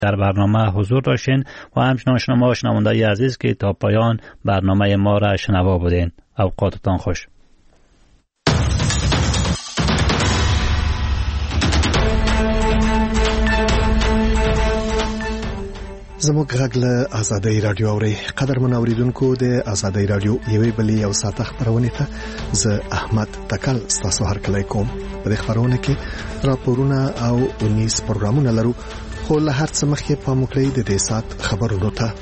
در برنامه حضور داشتین و همچنین شما شنوندگان عزیز که تا پایان برنامه ما را شنوا بودین. اوقاتتان خوش. زموږ غږ له آزادۍ رادیو اوري. قدرمن اوریدونکو د آزادۍ رادیو یوې بلې یو ساعت خبرونه ته زه احمد تکل ستاسو هرکلی کوم. په دې خبرونه کې راپورونه او ونیس پروګرامونه لرو، خو له هر څه مخکې پام وکړئ د دې ساعت خبرونو ته.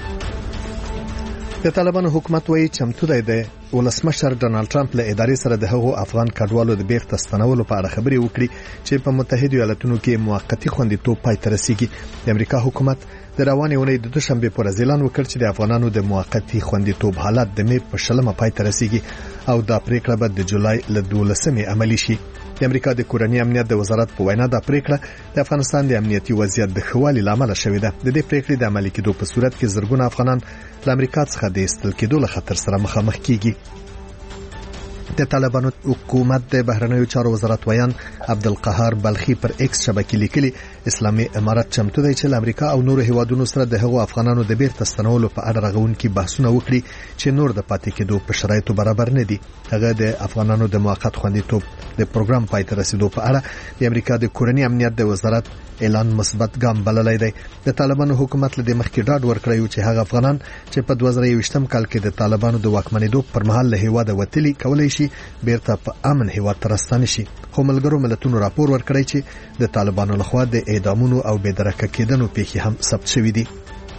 د طالبانو حکومت وایي چمتو دی د ولسمشر ډونالد ټرمپ له ادارې سره د هغو افغان کډوالو د بیرته ستنولو په اړه خبرې وکړي چې په متحده ایالاتونو کې موقتی خوندیتوب پای ته رسیږي. د امریکا حکومت د روانې اونۍ د دوشنبه پر اعلان وکړ چې د افغانانو د موقتی خوندیتوب حالت د می په شلمه پای ته رسیږي او دا پریکړه به د جولای له 12مې عملی شي. د امریکا د کورنۍ امنیت د وزارت په وینا دا پریکړه د افغانستان د امنیتي وضعیت د ښوالي لامل شوې ده. د دې پریکړې د عملي کېدو په صورت کې زرګونه افغانان له امریکا څخه د ایستل کېدو له خطر سره مخامخ کیږي. د طالبانو حکومت د بهرنیو چارو وزارت ویان عبدالقهار بلخی پر ایکس شبکې لیکلي اسلامي امارات چمتو دی چې امریکا او نور هیوادونو سره د هغو افغانانو د بیرته ستنولو په اړه رغونکي بحثونه وکړي چې نور د پاتې کېدو په شرایطو برابر نه دي. هغه د افغانانو د موقت خوندیتوب د پروګرام پای ته رسیدو په اړه د امریکا د کورنۍ امنیت د وزارت اعلان مثبت ګام بللی دی. د طالبانو حکومت له مخکې ډاډ ورکړی چې هغه افغانان چې په 2020م کال کې د طالبانو د واکمنېدو پر مهال له هیواده وتلي کولای شي بیرته په امن هیواد ته راستانه شي. خو ملګرو ملتونو راپور ورکړی چې د طالبانو لخوا د اعدامونو او بېدرکه کېدنو پیښې هم ثبت شوې دي.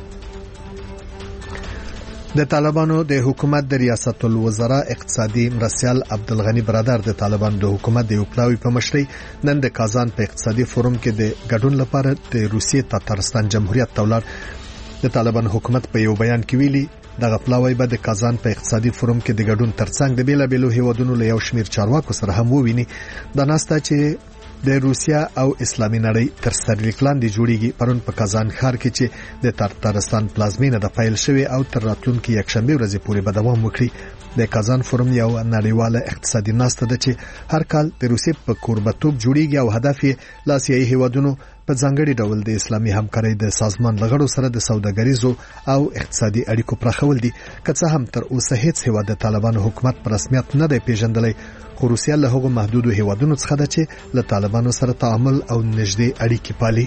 د طالبانو د حکومت د ریاست الوزرا اقتصادي مرستیال عبدالغنی برادر د طالبانو د حکومت د یو پلاوی په مشرۍ نن د کازان په اقتصادي فورم کې د ګډون لپاره د روسیې تاتارستان جمهوریت ته ولاړ. د طالبانو حکومت په یو بیان کې ویلي دغه پلاوی به د کازان په اقتصادي فورم کې د ګډون ترڅنګ د بیلابیلو هیوادونو له یو شمیر چارواکو سره هم وویني. دا ناسته چې د روسیا او اسلامي نړۍ تر سرلیک لاندې جوړیږي پرون په کازان ښار کې چې د تاتارستان پلازمینه د فایل شوی او تر راتلونکي یکشنبه ورځې پورې به دوام وکړي. د کازان فورم یو نړیواله اقتصادي ناسته ده چې هر کال د روسیې په کوربتوب جوړیږي او هدف یې له آسیایي هیوادونو په ځانګړي ډول د اسلامي همکارۍ د سازمان لغړو سره د سوداګریزو او اقتصادي اړیکو پراخول دي. که څه هم تر اوسه هیڅ هیواد د طالبانو حکومت په رسمیت نه دی پیژندلی، خو روسیه له هغو محدودو هیوادونو څخه ده چې له طالبانو سره تعامل او نږدې اړیکې پالي.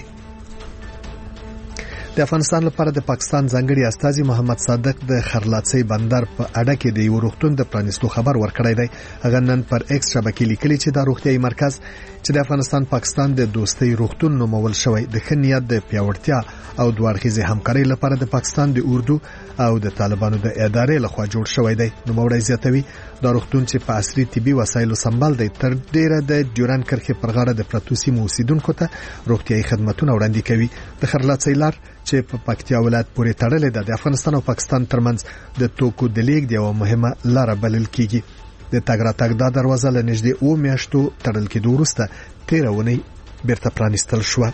د افغانستان لپاره د پاکستان ځانګړي استازي محمد صادق د خرلاڅۍ بندر په اړه کې د یو روغتون د پرانیستو خبر ورکړی دی. هغه نن پر ایکس شبکې لیکلي چې دا روغتیايي مرکز چې د افغانستان پاکستان د دوستۍ روغتون نومول شوی د ښه نیت د پیاوړتیا او دوه اړخیزې همکارۍ لپاره د پاکستان د اردو او د طالبانو د ادارې لخوا جوړ شوی دی. نوموړی زیاتوي دا روغتون چې په عصري طبي وسایلو سمبال دی تر ډیره د ډیورن کرښې پر غاړه د پرتو سیمو اوسیدونکو ته روغتیايي خدماتونه وړاندې کوي. د خرلاڅۍ لار چې په پکتیا ولایت پورې تړلې ده د افغانستان او پاکستان ترمنځ د توکو د لیږد یوه مهمه لار بلل کیږي. د تګ راتګ دا دروازه له نږدې 2 میاشتو تړل کېدو وروسته 13 اونۍ بیرته پرانیستل شوه.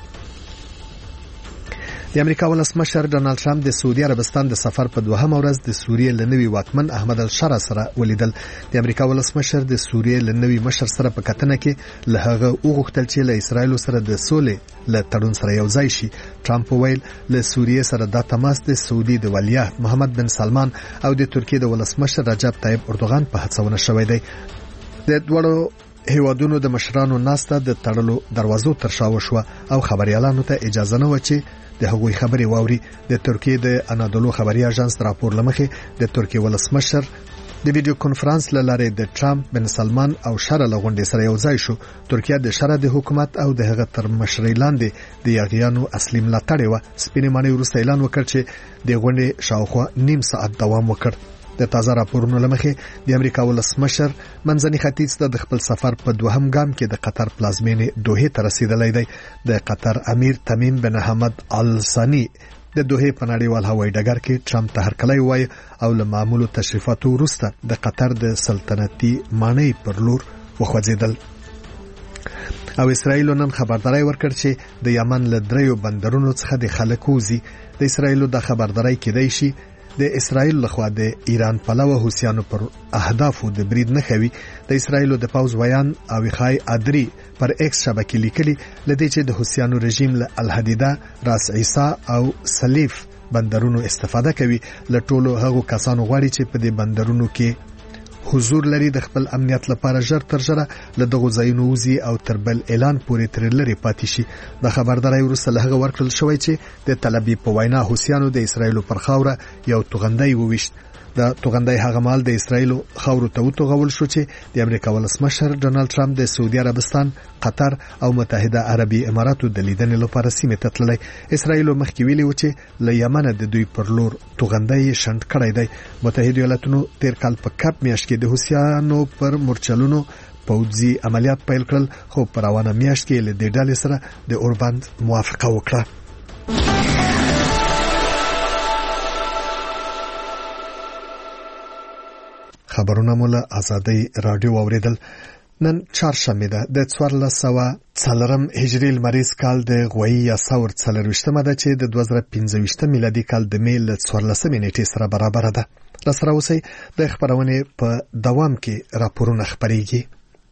د امریکا ولسمشر ډونالد ټرمپ د سعودي عربستان د سفر په دوهمه ورځ د سوریې له نوي واکمن احمد الشرا سره ولیدل. د امریکا ولسمشر د سوریې له نوي مشر سره په کتنه کې له هغه وغوښتل چې له اسرایل سره د سولې له تړون سره یو ځای شي. ټرمپ ویل له سوریې سره د تماس د سعودي د ولیعهد محمد بن سلمان او د ترکیې د ولسمشر رجب طیب اردوغان په هڅونه شوی دی. د دوړو هیوادونو د مشرانو ناسته د تړلو دروازو تر شا وشوه او خبريالانو ته اجازه نه و چې د هغوی خبري واوري. د ترکیې د انادولو خبري اژانس راپور لمخې د ترکیې ولسمشر د ویډیو کانفرنس لاره د ټرمپ بن سلمان او شره لغونډې سره یو ځای شو. ترکیه د شره د حکومت او د هغه تر مشرۍ لاندې د یاغیانو اصلي ملاتړ و. سپینې ماڼۍ وروسته اعلان وکړ چې د غونډې شاوخوا نیم ساعت دوام وکړ. د تازه راپورونو لمخې د امریکا ولسمشر منځني ختیځ ته د خپل سفر په دوهم ګام کې د قطر پلازمینې دوحې ته رسیدلی دی. د قطر امیر تمیم بن حمد آل ثانی د دوحې په نړیوال هوایي ډګر کې ټرمپ ته هرکلی ووایه او له معمولو تشریفاتو وروسته د قطر د سلطنتي ماڼۍ پر لور وخوځېدل. او اسرائیل نن خبرداري ورکړ چې د یمن له 3 بندرونو څخه د خلک وځي. د اسرائیل د خبرداري کېدای شي د اسرایل لخوا د ایران پلوه حوثیانو پر اهدافو د برید نه خوي. د اسرایل د پاوز ویان او خای ادري پر ایکس شبکې لیکلي لدې چې د حوثیانو رژیم له الحدیده، راس عیسی او سلیف بندرونو استفاده کوي. له ټولو هغو کسانو غواړي چې په دې بندرونو کې حضور لري د خپل امنیت لپاره ژر تر ژره له دغو ځایونو وځي او تر بل اعلان پورې تر لري پاتې شي. د خبرداري وروسته له هغه ورکړل شوی چې د تل ابیب په وینا حوثیانو د اسرایل پر خاوره یو توغندۍ وویشت. د توغندۍ هغه مال د اسرایل خاورو ته وتوغول شو چې د امریکا ولسمشر ډونالد ټرمپ د سعودي عربستان، قطر او متحده عربي اماراتو د لیدنې لپاره سیمه ته تللی. اسرایل مخکې ویلي و چې له یمن د دوی پر لور توغندۍ شنډ کړی دی. متحده ایالاتونو تیر کال په کپ میاشت کې د حوثیانو پر مورچلونو پوځي عملیات پیل کړل، خو پر روانه میاشت کې له دې ډلې سره د اوربند موافقه وکړه. خبرونه مولا ازادي رادیو اوریدل. نن چهارشنبه ده د 1404 هجری لمریز کال د غوي یا ثور 24مه ده چې د 2015 میلادي کال د میل 14 نیټې سره برابر ده. لسره اوسئ د خبرونه په دوام کې راپورونه خبريږي.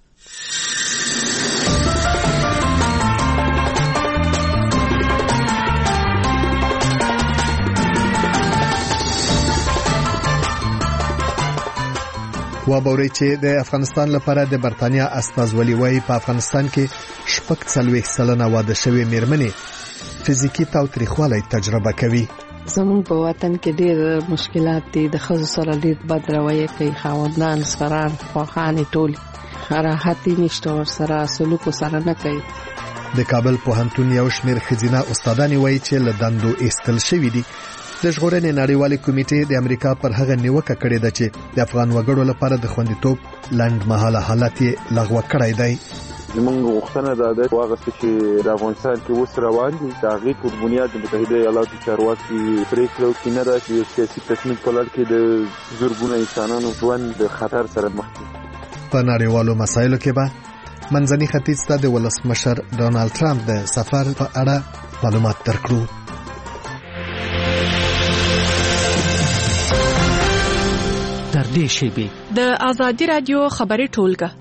وابوري چې د افغانستان لپاره د برتانیا استازولي وایي په افغانستان کې شپږ څلوېښت سلنه واده شوې میرمنې فزیکي تاوتریخوالی تجربه کوي. زموږ په وطن کې ډېر مشکلات دي. د ښځو سره ډېر بد رویه کوي، خاوندان، سفران، خواخانې ټول راحت نشته، ورسره سلوک سره نه کوي. د کابل پوهنتون یو شمېر ښځینه استادانې وایي چې له دندو ایستل شوي دي. د ژغورنې نړیوالې کمیټې د امریکا پر هغه نیوکه کړې ده چې د افغان وګړو لپاره د خوندیتوب لنډمهاله حالت یې لغوه کړی دی. زمونږ غوښتنه ده واغسته چې د افغانستان کې اوس روان دي د هغې پر بنیاد د متحده ایالاتو چارواکي پرېکړه وکړي، نه ده چې یو سیاسي تصمیم په لړ کې د زرګونه انسانانو ژوند د خطر سره مخ کړي. په نړیوالو مسایلو کې به منځني ختیځ ته د ولسمشر ډونالد ټرمپ د سفر په اړه معلومات درکړو. د ازادي رادیو خبري ټولګه.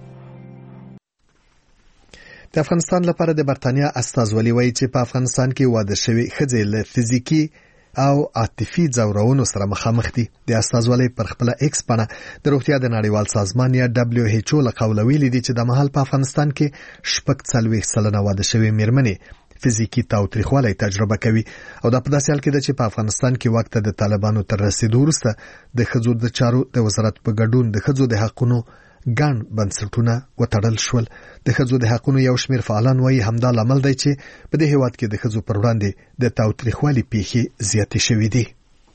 د افغانستان لپاره د برتانیا استازولي وایي چې په افغانستان کې واده شوی ښځې له فزیکی او عاطفي ځورونو سره مخامخ دي. د استازولي پر خپل ایکس باندې د روغتیا د نړیوال سازمان یا WHO له قوله ویلي دي چې د محل په افغانستان کې شپږ څلوېښت سلنه واده شوی میرمنې فزیکی تاوتریخوالی تجربه کوي. او دا په داسې حال کې ده چې په افغانستان کې وخت د طالبانو تر رسیدو وروسته د ښځو د چارو د وزارت په ګډون د ښځو د حقونو ګڼ بنسټونه وتړل شول. د ښځو د حقونو یو شمېر فعالان وایي همدا لامل دی چې په دې هیواد کې د ښځو پر وړاندې د تاوتریخوالي پیښې زیاتې شوې دي.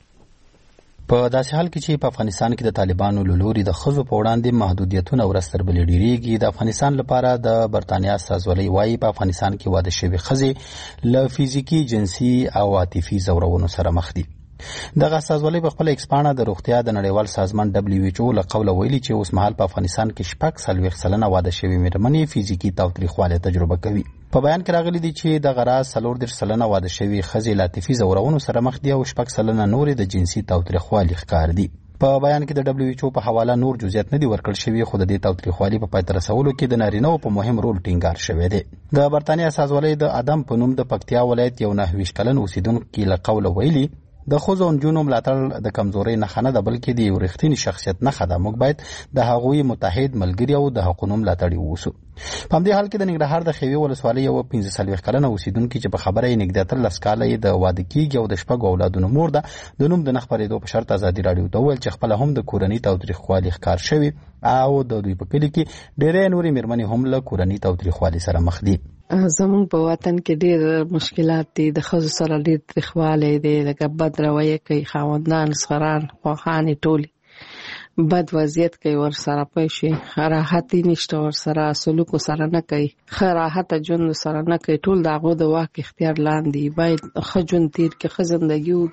په داسې حال کې چې په افغانستان کې د طالبانو له لوري د ښځو په وړاندې محدودیتونه ورځ تر بلې ډېرېږي، د افغانستان لپاره د برتانیا استازولۍ وایي په افغانستان کې واده شوې ښځې له فزیکي، جنسي او عاطفي ځورونو سره مخ دي. دغه استازولۍ په خپل ایکس پاڼه د روغتیا د نړیوال سازمان WHO له قوله ویلي چې اوس مهال په افغانستان کې شپږ څلوېښت سلنه واده شوې میرمنې فزیکي تاوتریخوالی تجربه کوي. په بیان کې راغلي دي چې دغه راز 34 سلنه واده شوې ښځې له عاطفي ځورونو سره مخ دي او شپږ سلنه نورې د جنسي تاوتریخوالي ښکار دي. په بیان کې د WHO په حواله نور جزئیات نه دي ورکړل شوي، خو د دې تاوتریخوالي په پای ته رسولو کې د نارینه‌و په مهم رول ټینګار شوی دی. د برتانیا استازولۍ د ادم په نوم د پکتیا ولایت یو 29 کلن اوسیدونکي له قوله ویلي د ښځو او نجونو ملاتړ د کمزورۍ نښه نه ده، بلکې د یو رښتیني شخصیت نښه ده. موږ باید د هغوی متحد ملګري او د حقونو ملاتړي واوسو. په همدې حال کې د ننګرهار د خیوي ولسوالۍ یو 45 کلنه اوسیدونکي چې په خبره یې نږدې 13 کاله د واده کېږي او د شپږو اولادونو مور ده، د نوم د نه خپرېدو په شرط ازادي راډیو ته وویل چې خپله هم د کورنۍ تاوتریخوالي ښکار شوي او د دوی په کلي کې ډېرې نورې مېرمنې هم له کورنۍ تاوتریخوالي سره مخ دي. زموږ په وطن کې ډېر مشکلات دي. د ښځو سره ډېر تریخوالی دی، لکه بد رویه کوي، خاوندان، سفران، خواخانې ټول بد وضعیت کوي، ورسره پوه شي راحت نشته، ورسره سلوک سره نه کوي، ښه راحته ژوند سره نه کوي. ټول د هغو د واک اختیار لاندې باید ښه ژوند تیر کړي، ښه زندګي وکړي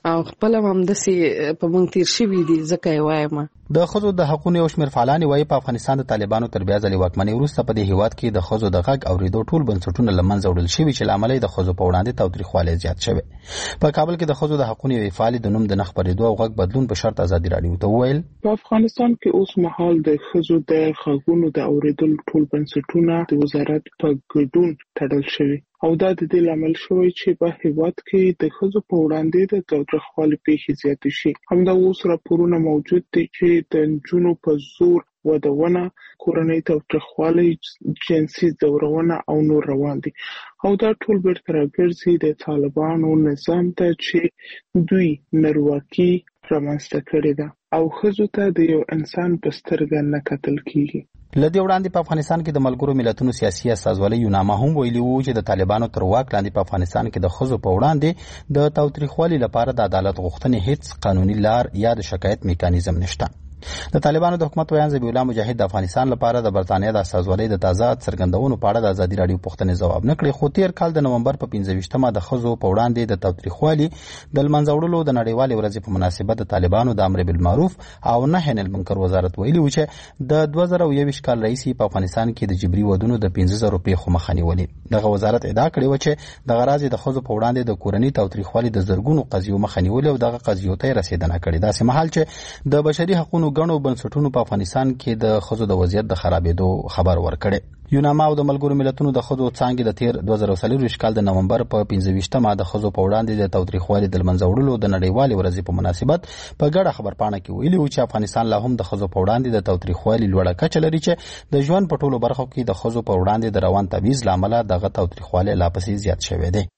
او خپل هم د سي په مونږ تیر شوی دي ځکه وایم د خزو د حقوقو یو شمېر فعالان وایي په افغانستان د طالبانو تر بیا ځلې واکمنۍ وروسته په دې هیواد کې د خزو د غږ اوریدو ټول بنسټونه له منځه وړل شوي چې له امله د خزو په وړاندې تاوتریخوالی زیات شوی. په کابل کې د خزو د حقوقو یو فعال د نوم د نه خپرېدو او غږ بدلون په شرط ازادي راډیو ته وویل په افغانستان کې اوس مهال د خزو د غږونو د اوریدل ټول بنسټونه د وزارت په ګډون تړل شوي او دا د دې لامل شوی چې په هیواد کې د خزو په وړاندې د تاوتریخوالي پیښې زیاتې شي. همدا اوس راپورونه موجود دي چې د نجونو په زور ودونه، کورنۍ تاوتریخوالی، جنسي ځورونه او نور روان دي او دا ټول بیرته راګرځي د طالبانو نظام ته چې دوی نارواکي رامنځته کړې ده او خزو ته د یو انسان په سترګه نه کتل کیږي. لدې وړاندې په افغانستان کې د ملګرو ملتونو سیاسي استازولۍ یوناما هم ویلي وو چې د طالبانو تر واک لاندې په افغانستان کې د خزو په وړاندې د تاوتریخوالي لپاره د عدالت غوښتنې هیڅ قانوني لار یا د شکایت میکانیزم نشته. د طالبانو د حکومت ویان ذبیح الله مجاهد د افغانستان لپاره د برتانیا د استازولۍ د تازه څرګندونو په اړه د ازادي راډیو پوښتنې ځواب نه کړی، خو تیر کال د نومبر په 15مه د خزو په وړاندې د تاوتریخوالي د لمنځه وړلو د نړیوالې ورځې په مناسبت د طالبانو د امر بالمعروف او نهي عن المنکر وزارت ویلي و چې د 2021 کال رئیس په افغانستان کې د جبري ودونو د 15000 پیښو مخه نیولې. دغه وزارت ادعا کړې و چې د غراض د خزو په وړاندې د کورنۍ تاوتریخوالي د زرګونو قضیو مخه نیولې او دغه قضیو ته رسیدنه کړې. داسې مهال چې د بشري حقوقو غنو بنسټونو په افغانستان کې د خزو د وضعیت د خرابېدو خبر ورکړي. یوناما او د ملګرو ملتونو د خزو څانګې د تیر 2023 کال د نومبر په 15مه د خزو په وړاندې د تاوتریخوالي د لمنځه وړلو د نړیوالې ورځې په مناسبت په ګډه خبرپاڼه کې ویلي و چې افغانستان لا هم د خزو په وړاندې د تاوتریخوالي لوړه کچه لري چې د ژوند په ټولو برخو کې د خزو په وړاندې د روان تبعیض له امله دغه تاوتریخوالي لا پسې زیات شوی دی.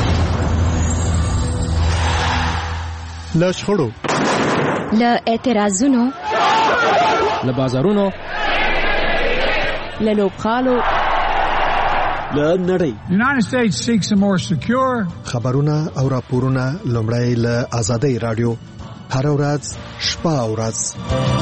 له شخړو، له اعتراضونو، له بازارونو، له لوبغالو، له نړۍ. United States seeks a more secure. خبرونه او راپورونه لومړی له آزادۍ راډیو هر ورځ شپه او ورځ.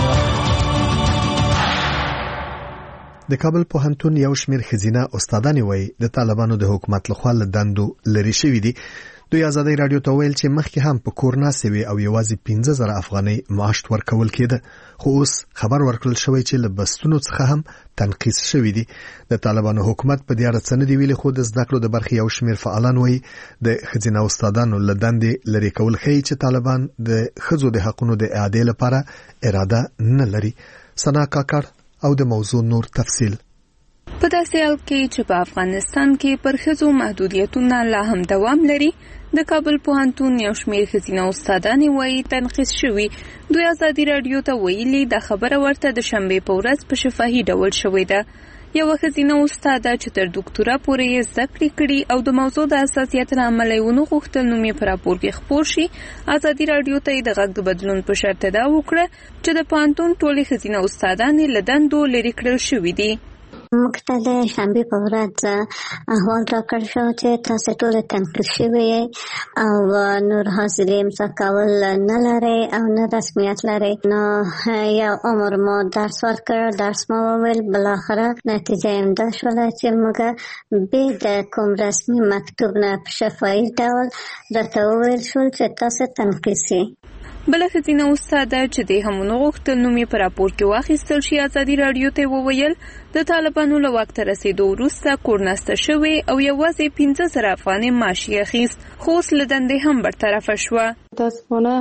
د کابل پوهنتون یو شمېر ښځینه استادانې وایي د طالبانو د حکومت لخوا له دندو لرې شوي دي. دوی آزادۍ راډیو ته ویل چې مخکې هم په کور ناستې وي او یوازې 15000 افغانۍ معاش ورکول کېده، خو اوس خبر ورکړل شوی چې له بستونو څخه هم تنقیص شوی دي. د طالبانو حکومت په دې اړه څه نه دی ویلي، خو د زده کړو د برخې یو شمېر فعالان وایي د ښځینه استادانو له دندې لرې کول ښیي چې طالبان د ښځو د حقونو د اعادې لپاره اراده نه لري. ثنا کاکړ او د موضوع نور تفصیل. په داسې حال کې چې په افغانستان کې پر ښځو محدودیتونه لا هم دوام لري، د کابل پوهنتون یو شمېر ښځینه استادانې وایي تنقیص شوي. دوی ازادي راډیو ته ویلي دا خبره ورته د شنبې په ورځ په شفاهي ډول شوې ده. یوه ښځینه استاده چې تر ډاکټورا پورې یې زده کړې کړي او د موضوع د حساسیت له امله یې ونه غوښتل نوم یې په راپور کې خپور شي، ازادي راډیو ته یې د غږ د بدلون په شرط ادعا وکړه چې د پوهنتون ټولې ښځینه استادانې له دندو لرې کړل شوي دي. موږ ته د شنبې په ورځ احوال راکړ شو چې تاسو ټول تنقیص شوي او نور حاصلې امضا کول نه لرئ او نه رسمیت لرئ. نو یو عمر ما درس ورکړ، درس ما وویل، بالاخره نتیجه امدا شوله چې موږ بې د کوم رسمي مکتوب نه په شفاهي ډول راته وویل شول چې تاسو تنقیص یې. بله ښځینه استاده چې دې هم ونه غوښتل نوم یې په راپور کې واخیستل شي، ازادي راډیو ته وویل د طالبانو له واک ته رسېدو وروسته کورناسته شوې او یوازې 15000 افغانۍ معاش یې اخیست، خو اوس له دندې هم برطرفه شوه. متاسفانه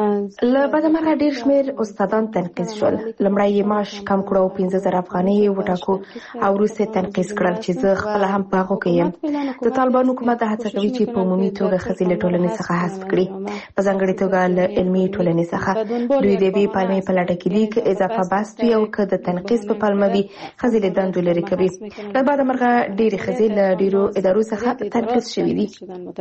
له بده مرغه ډېر شمېر استادان تنقیص شول. لومړی یې معاش کم کړو او 15000 افغانۍ یې وټاکو او وروسته تنقیص کړل چې زه خپله هم په هغو کې یم. د طالبانو حکومت دا هڅه کوي چې په عمومي توګه ښځې له ټولنې څخه حذف کړي، په ځانګړې توګه له علمي ټولنې څخه. دوی د یوې پالمې په لټه کې دي که اضافه بست وي او که د تنقیص په پلمه وي ښځې له دندو لرې کوي. له بده مرغه ډېرې ښځې له ډېرو ادارو څخه تنقیص شوي دي.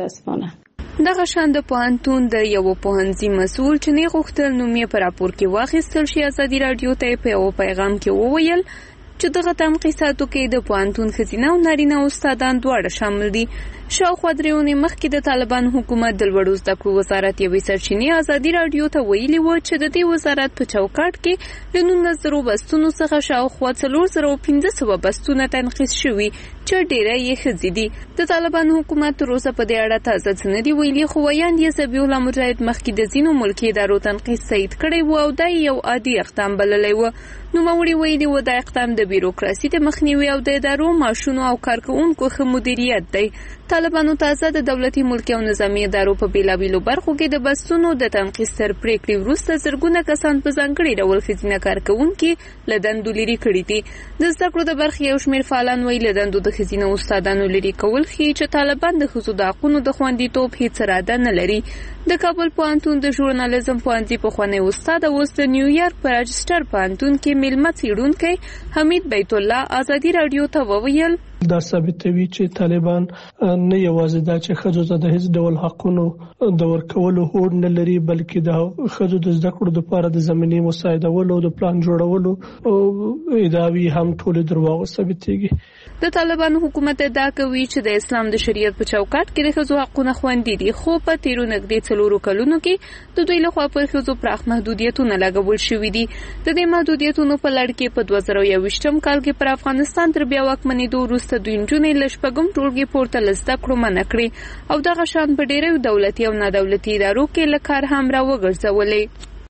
دغه شان د پوهنتون د یو پوهنځي مسؤل چې نه غوښتل نوم یې په راپور کې واخیستل شي، ازادي راډیو ته په یو پیغام کې وویل چې دغه تنقیصاتو کې د پوهنتون ښځینه او نارینه استادان دواړه شامل دي. شاوخوا 3 اونۍ مخکې د طالبان حکومت د لوړو زده کړو وزارت یوې سرچینې ازادي راډیو ته ویلي و چې د دې وزارت په چوکاټ کې له 19,000 بستونو څخه شاوخوا 4,500 بستونه تنقیص شوي چې چې ډیره یې ښځې دي. د طالبانو حکومت تر اوسه په دې اړه تازه څه نه دي ویلي، خو ویاند یې ذبیح الله مجاهد مخکې د ځینو ملکي ادارو تنقید تایید کړی و او دا یو عادي اقدام بللی و. نوموړي ویلي و دا اقدام د بیروکراسي د مخنیوي او د ادارو معاشونو او کارکوونکو ښه مدیریت دی. طالبانو تازه د دولتي ملکي او نظامي ادارو په بیلابیلو برخو کې د بسونو د تنقید تر پریکړې وروسته زرګونه کسان په ځانګړي ډول ښځینه کارکوونکي له دندو لرې کړي دي. د زده کړو د برخې یو شمېر فعالان وایي له دندو د ښځینه استادانو لرې کول ښیي چې طالبان د ښځو د حقونو د خوندیتوب هېڅ اراده نه لري. د کابل پوهنتون د ژورنالیزم پوهنځي پخوانی استاد او اوس د نیویارک په راجسټر پوهنتون کې میلمه څېړونکی حمید بیت الله ازادي راډیو ته وویل دا ثابتوي چې طالبان نه یوازې دا چې ښځو ته د هیڅ ډول حقونو د ورکولو هوډ نه لري، بلکې د ښځو د زده کړو لپاره د زمینې مساعدولو او د پلان جوړولو ادعاوې هم ټولې درواغ ثابتېږي. د طالبانو حکومت ادعا کوي چې د اسلام د شریعت په چوکاټ کې د ښځو حقونه خوندي دي، خو په تیرو نږدې 4 کلونو کې د دوی لخوا پر ښځو پراخ محدودیتونه لګول شوي دي. د دې محدودیتونو په لړ کې په 2021 کال کې پر افغانستان تر بیا واکمنېدو وروسته دوی نجونې له شپږم ټولګي پورته له زده کړو منع کړې او دغه شان په ډېرو دولتي او نادولتي ادارو کې له کار هم راوګرځولې.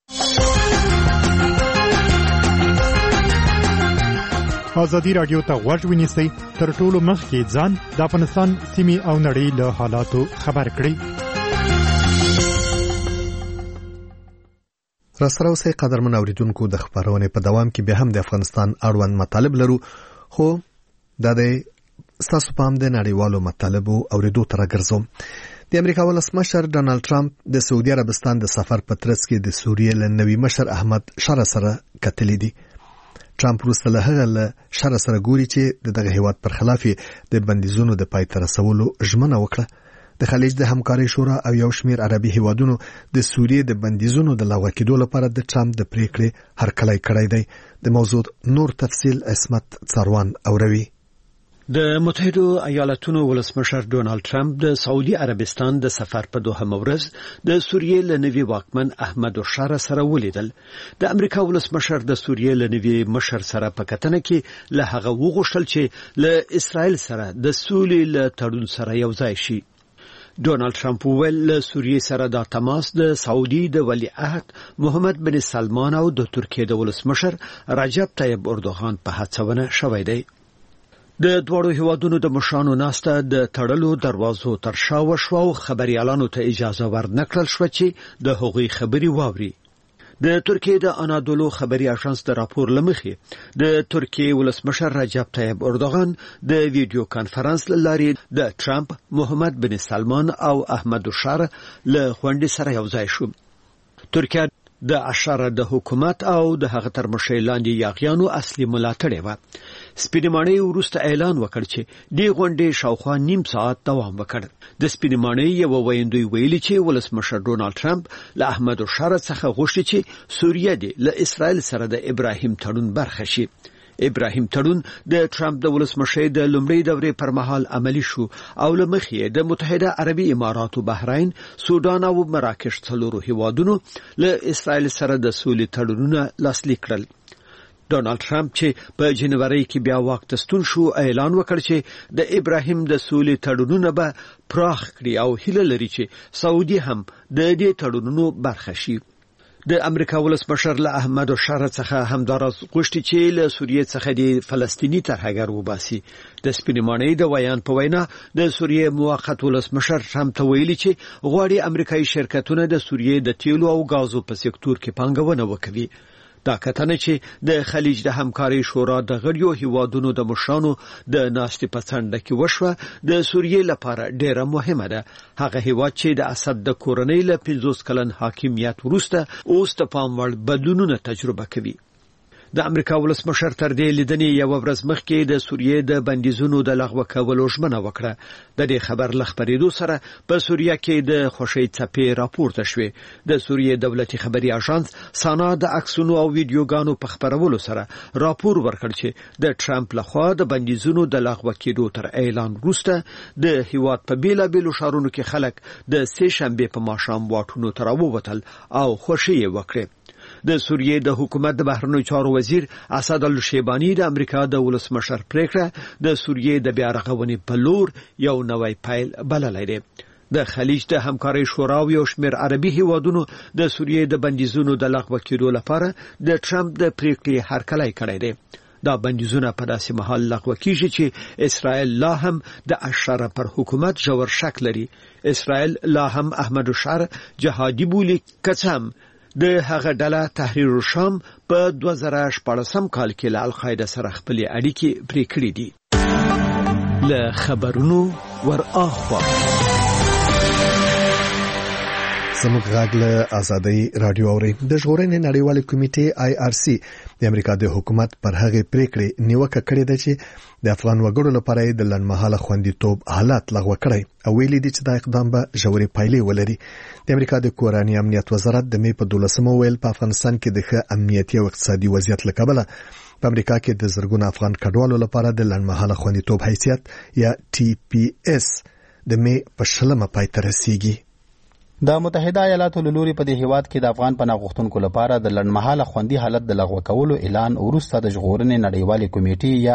ازادي راډیو ته غوږ ونیسئ، تر ټولو مخکې ځان د افغانستان سیمې او نړۍ له حالاتو خبر کړئ. راسره اوسئ قدرمن اوریدونکو، د خبرونې په دوام کې به هم د افغانستان اړوند مطالب لرو، خو دا د ستاسو پام د نړیوالو مطالبو اوریدو تر راګرځوم. د امریکا ولسمشر ډانلډ ټرمپ د سعودي عربستان د سفر په ترڅ کې د سوریې له نوي مشر احمد شرع سره کتلې دي. ټرمپ وروسته له هغه له شرع سره ګوري چې دغه هیواد پر خلاف د بندیزونو د پای ته رسولو ژمنه وکړه. د خلیج د همکارۍ شورا او یو شمېر عربي هیوادونو د سوریې د بندیزونو د لغوه کېدو لپاره د ټرمپ د پریکړې هرکلی کړی دی. د موضوع نور تفصیل عصمت څاروان اوروي. د متحده ایالاتونو ولسمشر ډونالد ټرمپ د سعودي عربستان د سفر په دوهم ورځ د سوریې له نوي واکمن احمد شرع سره ولیدل. د امریکا ولسمشر د سوریې له نوي مشر سره په کتنه کې له هغه وغوښتل چې له اسرائیل سره د سولې له تړون سره یو ځای شي. ډونالد ټرمپ وویل له سوریې سره د تماس د سعودي د ولیعهد محمد بن سلمان او د ترکیې د ولسمشر رجب طیب اردوغان په هڅونه شوی دی. د دوړو هیوادونو د مشرانو ناسته د تړلو دروازو تر شا وشوه او خبريالانو ته اجازه ورنکړل شو چې د هغوی خبري واوري. د ترکیې د انادولو خبري اژانس د راپور لمخې د ترکیې ولسمشر رجب طیب اردوغان د ویډیو کانفرنس لاري د ټرمپ، محمد بن سلمان او احمد شرع له غونډې سره یو ځای شو. ترکیه د اشاره د حکومت او د هغه تر مشرۍ لاندې یاغیانو اصلي ملاتړ و. سپینمانۍ وروسته اعلان وکړ چې د غونډې شاوخوا نیم ساعت دوام وکړ. د سپینمانۍ یو ویندوی ویلي چې ولسمشر ډونالد ټرمپ له احمد شرع څخه غوښتي چې سوریه د اسرائیل سره د ابراهیم تړون برخه شي. ابراهیم تړون د ټرمپ د ولسمشۍ د لومړۍ دورې پر مهال عملی شو او لمخې د متحده عربي امارات، بحرین، سودان او مراکش څلورو هیوادونو له اسرائیل سره د سولې تړونونه لاسلیک کړل. ډونالد ټرمپ چې په جنوري کې بیا واک ته ستون شو اعلان وکړ چې د ابراهیم د سولې تړونونه به پراخ کړي او هیله لري چې سعودي هم د دې تړونونو برخه شي. د امریکا ولسمشر له احمد شرع څخه همدارس غوښتي چې له سوریې څخه د فلسطینی ترهګر وباسي. د سپینمانۍ د ویان په وینا د سوریې موقت ولسمشر ټرمپ ته ویلي چې غواړي امریکایي شرکتونه د سوریې د تیلو او غازو په سکتور کې پانګونه وکړي. دا کتنه چې د خلیج د همکارۍ شورا د غړیو هیوادونو د مشرانو د ناستې په څنډه کې وشوه د سوریې لپاره ډیره مهمه ده. هغه هیواد چې د اسد د کورنۍ له 50 کلن حاکمیت وروسته اوس د پام وړ بدلونونه تجربه کوي. د امریکا ولسمشر تر دې لیدنې یو ورځ مخکې د سوریې د بندیزونو د لغوه کولو ژمنه وکړه. د دې خبر لخبرېدو سره په سوریه کې د خوشی څپې راپورته شوې. د سوریې دولتي خبري اژانس سانا د عکسونو او ویډیوګانو په خبرولو سره راپور ورکړ چې د ټرمپ لخوا د بندیزونو د لغوه کېدو تر اعلان وروسته د هیواد په بیلابیلو ښارونو کې خلک د سه شنبه په ماښام واټونو ته راووتل او خوشی وکړه. د سوریې د حکومت د بهرنیو چارو وزیر اسد الشیبانی د امریکا د ولسمشر پریکړه د سوریې د بیا رغونې په لور یو نوی پیل بللی دی. د خلیج د همکارۍ شورا او یو شمېر عربي هیوادونو د سوریې د بندیزونو د لغوه کېدو لپاره د ټرمپ د پریکړې هرکلی کړی دی. دا بندیزونه په داسې مهال لغوه کیږي چې اسرائیل لا هم د اشرف پر حکومت ژور شک لري. اسرائیل لا هم احمد الشار جهادي بولي، که څه هم د هغه ډله تحریر الشام په 2014 کال کې له القاعده سره خپلې اړیکې پرې کړې دي. له خبرونو ورآخوا زموږ غږ له ازادي رادیو اوري. د ژغورنې نړیوالې کمیټې IRC د امریکا د حکومت پر هغه پریکړې نیوکه کړې ده چې د افغان وګړو لپاره د لنډمهاله خوندیتوب حالات لغوه کړي او ویلي دي چې دا اقدام به ژورې پایلې ولري. د امریکا د کورنۍ امنیت وزارت د مې په 12 ویل په افغانستان کې د ښه امنیتي او اقتصادي وضعیت له کبله په امریکا کې د زرګونو افغان کډوالو لپاره د لنډمهاله خوندیتوب حیثیت یا TPS د مې په 20 پای ته رسیږي. د متحده ایالاتو له لوري په دې هیواد کې د افغان پناه غوښتونکو لپاره د لنډمهاله خوندي حالت د لغوه کولو اعلان وروسته د ژغورنې نړیوالې کمیټې یا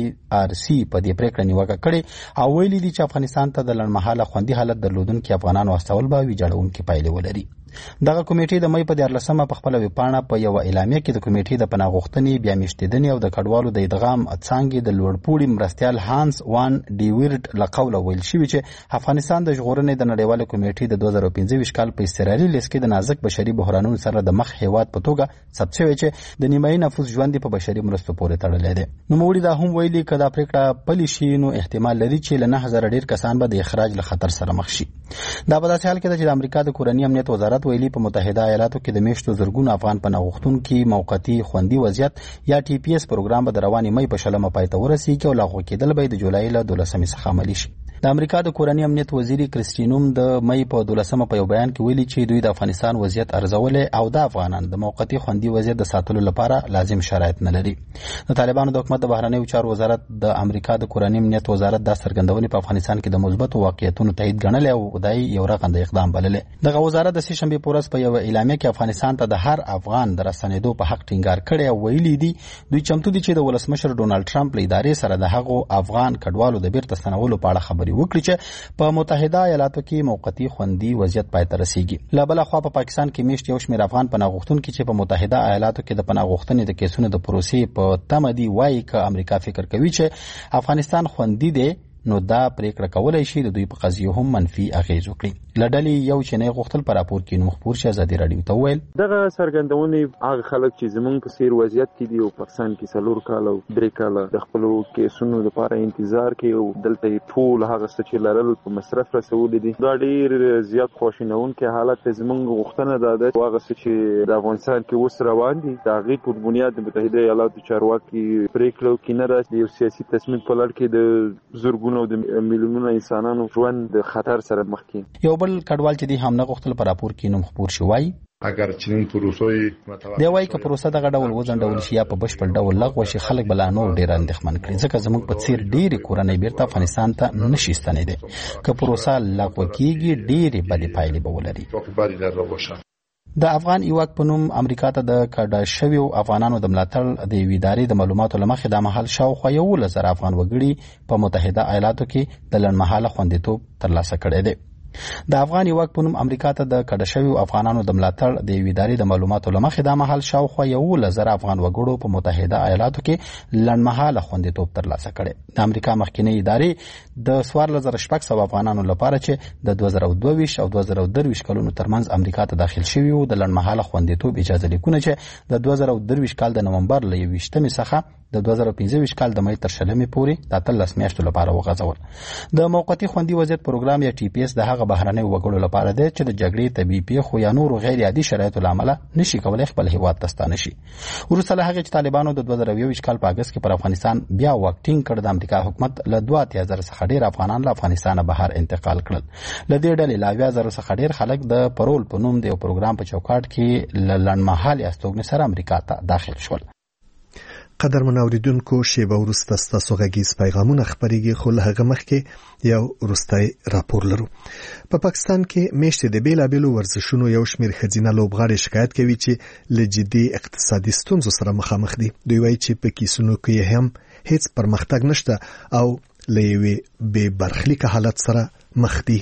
IRC په دې پریکړه نیوکه کړې او ویلي دي چې افغانستان ته د لنډمهاله خوندي حالت درلودونکو افغانانو استول به ویجاړونکي پایلې ولري. دغه کمیټې د مې په 14 په خپل ویبپاڼه په یو اعلامیه کې د کمیټې د پناه غوښتنې بیا میشتېدنې او د کډوالو د ادغام څانګې د لوړپوړي مرستیال هانس وان ډیویرټ له قوله ویل شوی چې افغانستان د ژغورنې د نړیوالې کمیټې د 2015 کال په اضطراري لیست کې د نازک بشري بحرانونو سره د مخ هیواد په توګه ثبت شوی چې د نیمایي نفوس ژوند په بشري مرستو پورې تړلی دی. نوموړي دا هم ویلي که دا پریکړه پلي شي نو احتمال لري چې له 9000 ډیر کسان به د اخراج له خطر سره مخ شي. دا په داسې حال کې ده چې د امریکا د کورنۍ امنیت وزارت ویلي په متحده ایالاتو کې د میشتو زرګونو افغان پناه غوښتونکي موقتي خوندي وضعیت یا TPS پروګرام به د روانې مې په 20 پای ته ورسیږي او لغوه کېدل به د جولای له 12 څخه عملي شي. د امریکا د کورنۍ امنیت وزیر کریستینوم د مې په 12 په یو بیان کې ویلي چې دوی د افغانستان وضعیت ارزولې او د افغانان د موقتي خوندي وضعیت د ساتلو لپاره لازم شرایط نه لري. د طالبانو د حکومت د بهرنیو چارو وزارت د امریکا د کورنۍ امنیت وزارت د څرګندونې په افغانستان کې د مثبت واقعیتونو تایید ګڼل او دای یو رقم د اقدام بلل. دغه وزارت د سهشنبه په ورځ په یو اعلامیه کې افغانستان ته د هر افغان د رسنیدو په حق ټینګار کړی او ویلي دي دوی چمتو دي چې د ولسمشر ډونالد ټرمپ له ادارې سره د هغو افغان کډوالو د بیرته ستنولو په اړه خبرې وکړي چې په متحده ایالاتو کې موقتي خوندي وضعیت پای ته رسیږي. له بل خوا په پاکستان کې میشت یو شمېر افغان پناه غوښتونکي چې په متحده ایالاتو کې د پناه غوښتنې د کیسونو د پروسې په تمه دي وایي چې امریکا فکر کوي چې افغانستان خوندي دی نو دا پریکړه کولای شي د دوی په قضیه هم منفي اغیز وکړي. لډلې یو چنې غوښتل پر راپور کې نو خبر شي ازادي رادیو ته ویل دغه سرګندونې هغه خلک چې زمونږ په سیر وضعیت کې دي او پاکستان کې سلور کال او درې کال د خپل کیسونو لپاره انتظار کوي او دلته ټول هغه څه چې لرل په مصرف رسول دي. دا ډیر زیات خوشینونکي حالت زمونږ غوښتنه ده چې هغه څه چې د افغانستان کې اوس روان دي د هغې په بنیاد د متحده ایالاتو چارواکي پریکړه وکړي نه راځي یو سیاسي تصمیم په لړ کې د زرګونو او د میلیونونو انسانانو ژوند د خطر سره مخ کړي. یو بل کډوال چې دی هم نه غوښتل پر راپور کې نوم خبر شي وای اگر چنین پروسې دی وای که پروسه دغه ډول وزندول شي یا په بشپړ ډول لغوه شي خلک بل نور ډیر اندېښمن کړي ځکه زموږ په څیر ډیر کورنۍ بیرته افغانستان ته نشي ستنېدي. که پروسه لغوه کیږي ډیر بدې پایلې به ولري. د افغان ایواک په نوم امریکا ته د کډه شویو افغانانو د ملاتړ د ادارې د معلوماتو لمخې د محل شاوخوا 11,000 افغان وګړي په متحده ایالاتو کې د لنډمهاله خوندیتوب ترلاسه کړی دی. د افغان ایواک په نوم امریکا ته د کډه شویو افغانانو د ملاتړ د ادارې د معلوماتو لمخې د محل شاوخوا 11,000 افغان وګړو په متحده ایالاتو کې لنډمهاله خوندیتوب ترلاسه کړی. د امریکا مخکینی ادارې د 14,600 افغانانو لپاره چې د 2022 او 2023 کلونو ترمنځ امریکا ته داخل شوي وو د لنډمهاله خوندیتوب اجازه لیکونه چې د 2023 کال د نومبر له 20 څخه د 2015 کال د مې تر 20 پورې د 13 میاشتو لپاره وغځول. د موقتی خوندي وضعیت پروګرام یا TPS د هغه بهرنۍ وګړو لپاره دی چې د جګړې طبيعي پیښو یا نورو غیر عادي شرایطو لامل نشي کولای خپل هیواد ته ستانه شي. وروسته له هغه چې طالبانو د 2021 کال په اگست کې پر افغانستان بیا وکټینګ کړ د امریکا حکومت له 2,000 څخه ډیر افغانان له افغانستانه بهر انتقال کړل. له دې ډلې لا 2,000 څخه ډیر خلک د پرول په نوم د یو پروګرام په چوکاټ کې لنډمهالي استوګنې سره امریکا ته داخل شول. قدرمن اوریدونکو شیبه وروسته ستاسو غږیز پیغامونه خپرېږي، خو له هغه مخکې یو وروستی راپور لرو. په پاکستان کې میاشتې د بیلابیلو ورزشونو یو شمېر ښځینه لوبغاړې شکایت کوي چې له جدي اقتصادي ستونزو سره مخامخ دي. دوی وایي چې په کیسونو کې هم هیڅ پرمختګ نشته او له یوې بې برخلیکه حالت سره مخ دي.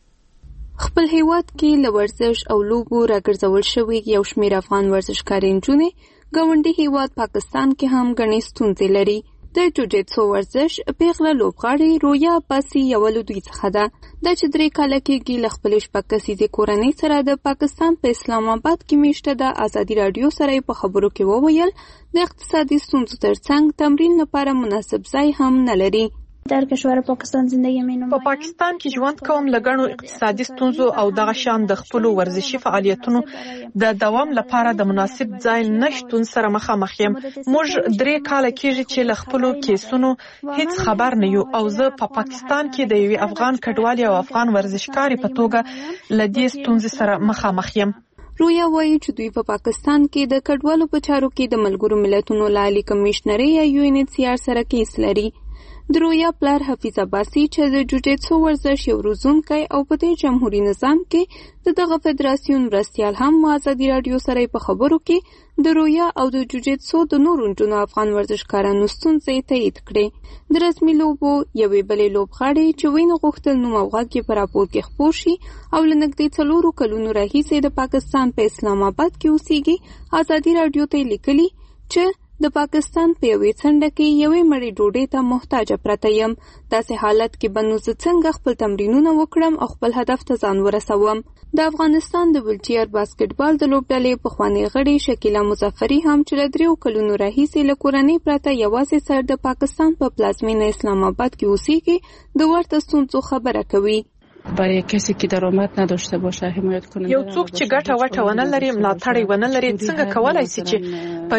خپل هیواد کې له ورزش او لوبو راګرځول شوي یو شمېر افغان ورزشکارې نجونې ګاونډي هیواد پاکستان کې هم ګڼې ستونزې لري. د جوجیتسو ورزش پیغله لوبغاړې رویا عباسي یو له دوی څخه ده. دا چې 3 کاله کېږي له خپلې شپږ کسیزې کورنۍ سره د پاکستان په اسلام آباد کې میشته د ازادي راډیو سره په خبرو کې وویل د اقتصادي ستونزو ترڅنګ تمرین لپاره مناسب ځای هم نه لري. در کشور پاکستان زندگی مینم. په پاکستان کې ژوند کوم لګڼو اقتصادي ستونزو او دغه شان د خپل ورزشي فعالیتونو د دوام لپاره د مناسب ځای نشټون سره مخامخ یم. موږ 3 کاله کېږي چې له خپل کیسونو هیڅ خبر نه یو او زه په پاکستان کې د یو افغان کډوالي او افغان ورزشکاري په توګه ل دې ستونزې سره مخامخ یم. رویا وایي چې دوی په پاکستان کې د کډوالو په چارو کې د ملګرو ملتونو لالي کمشنري یا UNHCR سره کیس لري. د رویا پلار حفیظ عباسي چې د جوجیتسو ورزش یو روزونکی او په دې جمهوریت نظام کې دغه فدراسیون مرستیال هم ازادي راډیو سره په خبرو کې د رویا او د جوجیتسو د نورو نجونو افغان ورزشکارانو ستونزې تایید کړې. د رسمي لوبو یوې بلې لوبغاړې چې وینه غوښتل نوم او غږ یې په راپور کې خپور شي او له نږدې 4 کلونو راهیسې د پاکستان په اسلام آباد کې اوسېږي، ازادي راډیو ته لیکلي چې د پاکستان په یوې څنډه کې یوې مړۍ ډوډۍ ته محتاج پرته یم. داسې حالت کې به نو زه څنګه خپل تمرینونه وکړم او خپل هدف ته ځان ورسوم. د افغانستان د ویلچیر باسکټبال د لوبډلې پخوانۍ غړې شکیله مظفري هم چې له 3 کلونو راهیسې له کورنۍ پرته یوازې سر د پاکستان په پلازمینه اسلام آباد کې اوسېږي د ورته ستونزو خبره کوي. برای کسی که درآمد نداشته باشه حمایت کننده یو څوک چې ګټه وټه ونه لري ملاتړ ونه لري څنګه کولای شي چې په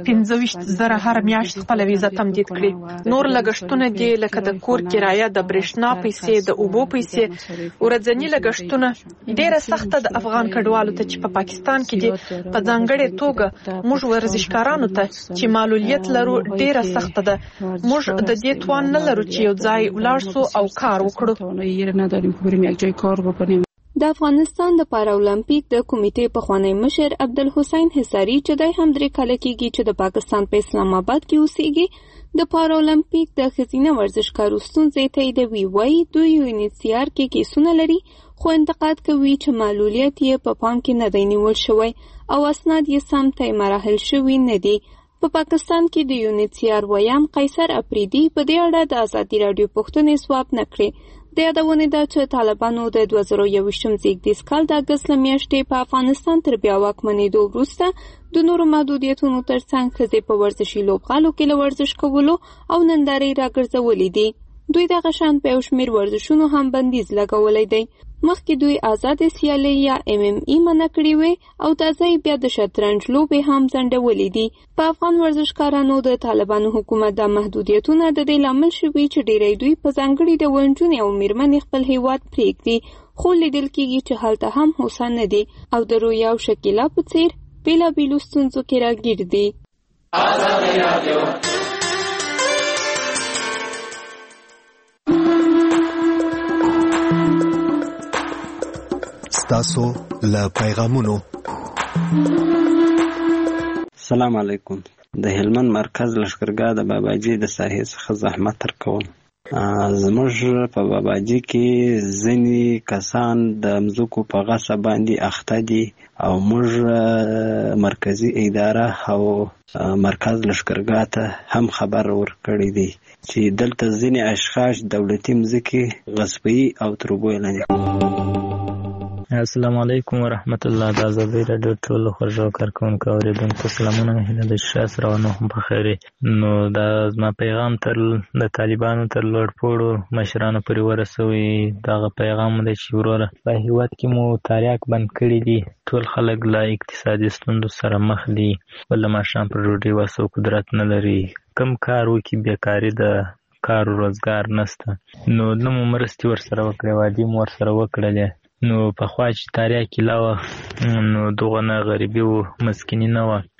25,000 هر میاشت خپل ویزه تمدید کړي. نور لګښتونه دي لکه د کور کرایه، د برېښنا پیسې، د اوبو پیسې، ورځنی لګښتونه ډیره سخته د افغان کډوالو ته چې په پاکستان کې دي. په ځانګړې توګه موږ ورزشکارانو ته چې معلولیت لرو ډیره سخته ده. موږ د دې توان نه لرو چې یو ځای ولاړ سو او کار وکړو. د افغانستان د پاراولمپیک د کمیټې پخوانی مشر عبدالحسین حصاری چې دای هم 3 کاله کېږي چې د پاکستان په اسلام آباد کې اوسېږي د پاراولمپیک د ښځینه ورزشکارو ستونزې تاییدوي. وایي دوی UNHCR کې کیسونه لري خو انتقاد کوي چې معلولیت یې په پام کې نه دی نیول شوی او اسناد یې سم طی مراحل شوي نه دي. په پاکستان کې د UNHCR ویان قیصر اپریدي په دې اړه د ازادي راډیو پوښتنې ځواب نه کړې. د یادونې ده چې طالبانو د 2021 زیږدیز کال د اګست له میاشتې په افغانستان تر بیا واکمنېدو وروسته د نورو محدودیتونو ترڅنګ ښځې په ورزشي لوبغالو کې له ورزش کولو او نندارې راګرځولې دي. دوی دغه شان په یو شمېر ورزشونو هم بندیز لګولی دی. مخکې دوی آزاد سیالۍ یا MME منع کړې وې او تازه بیا د شطرنج لوبې هم ځنډولې دي. په افغان ورزشکارانو د طالبانو حکومت د محدودیتونه د دې لامل شوي چې ډېری دوی په ځانګړي ډول نجونې او میرمنې خپل هیواد پرېږدي، خو لیدل کېږي چې هلته هم هوسا نه دي او د رویا او شکیلا په څېر بېلابېلو ستونزو کې راګیر دي. ازادي راډیو تاسو له پیغامونو. السلام علیکم. د هلمند مرکز لشکرګاه د باباجي د ساحې څخه زحمت ورکوم. زموږ په باباجي کې ځینې کسان د مځکو په غصب باندې اخته دي او موږ مرکزی اداره او مرکز لشکرګاه ته هم خبر ورکړی دی چې دلته ځینې اشخاص دولتي مځکې غصبي او تربوي لاندې. السلام علیکم ورحمت الله. د ازادي راډیو ټولو خوږو کارکونکو اوریدونکو سلامونه. هیله ده چې ښه روانو هم په خیر. نو دا زما پیغام تر د طالبانو تر لوړ پوړو مشرانو پورې ورسوي. دغه پیغام دی چې وروره په هیواد کې مو تاریاک بند کړي دي، ټول خلک له اقتصادي ستونزو سره مخ دي، بل ماښام پر ډوډۍ وسو قدرت نه لري، کم کار وکړي بیکاري ده، کار و روزګار نشته. نو نه مو مرستې ورسره وکړې، وعدې مو ورسره وکړلې. نو پخوا چې تاریاک لا وه نو دغه نه غریبي و، مسکیني نه وه.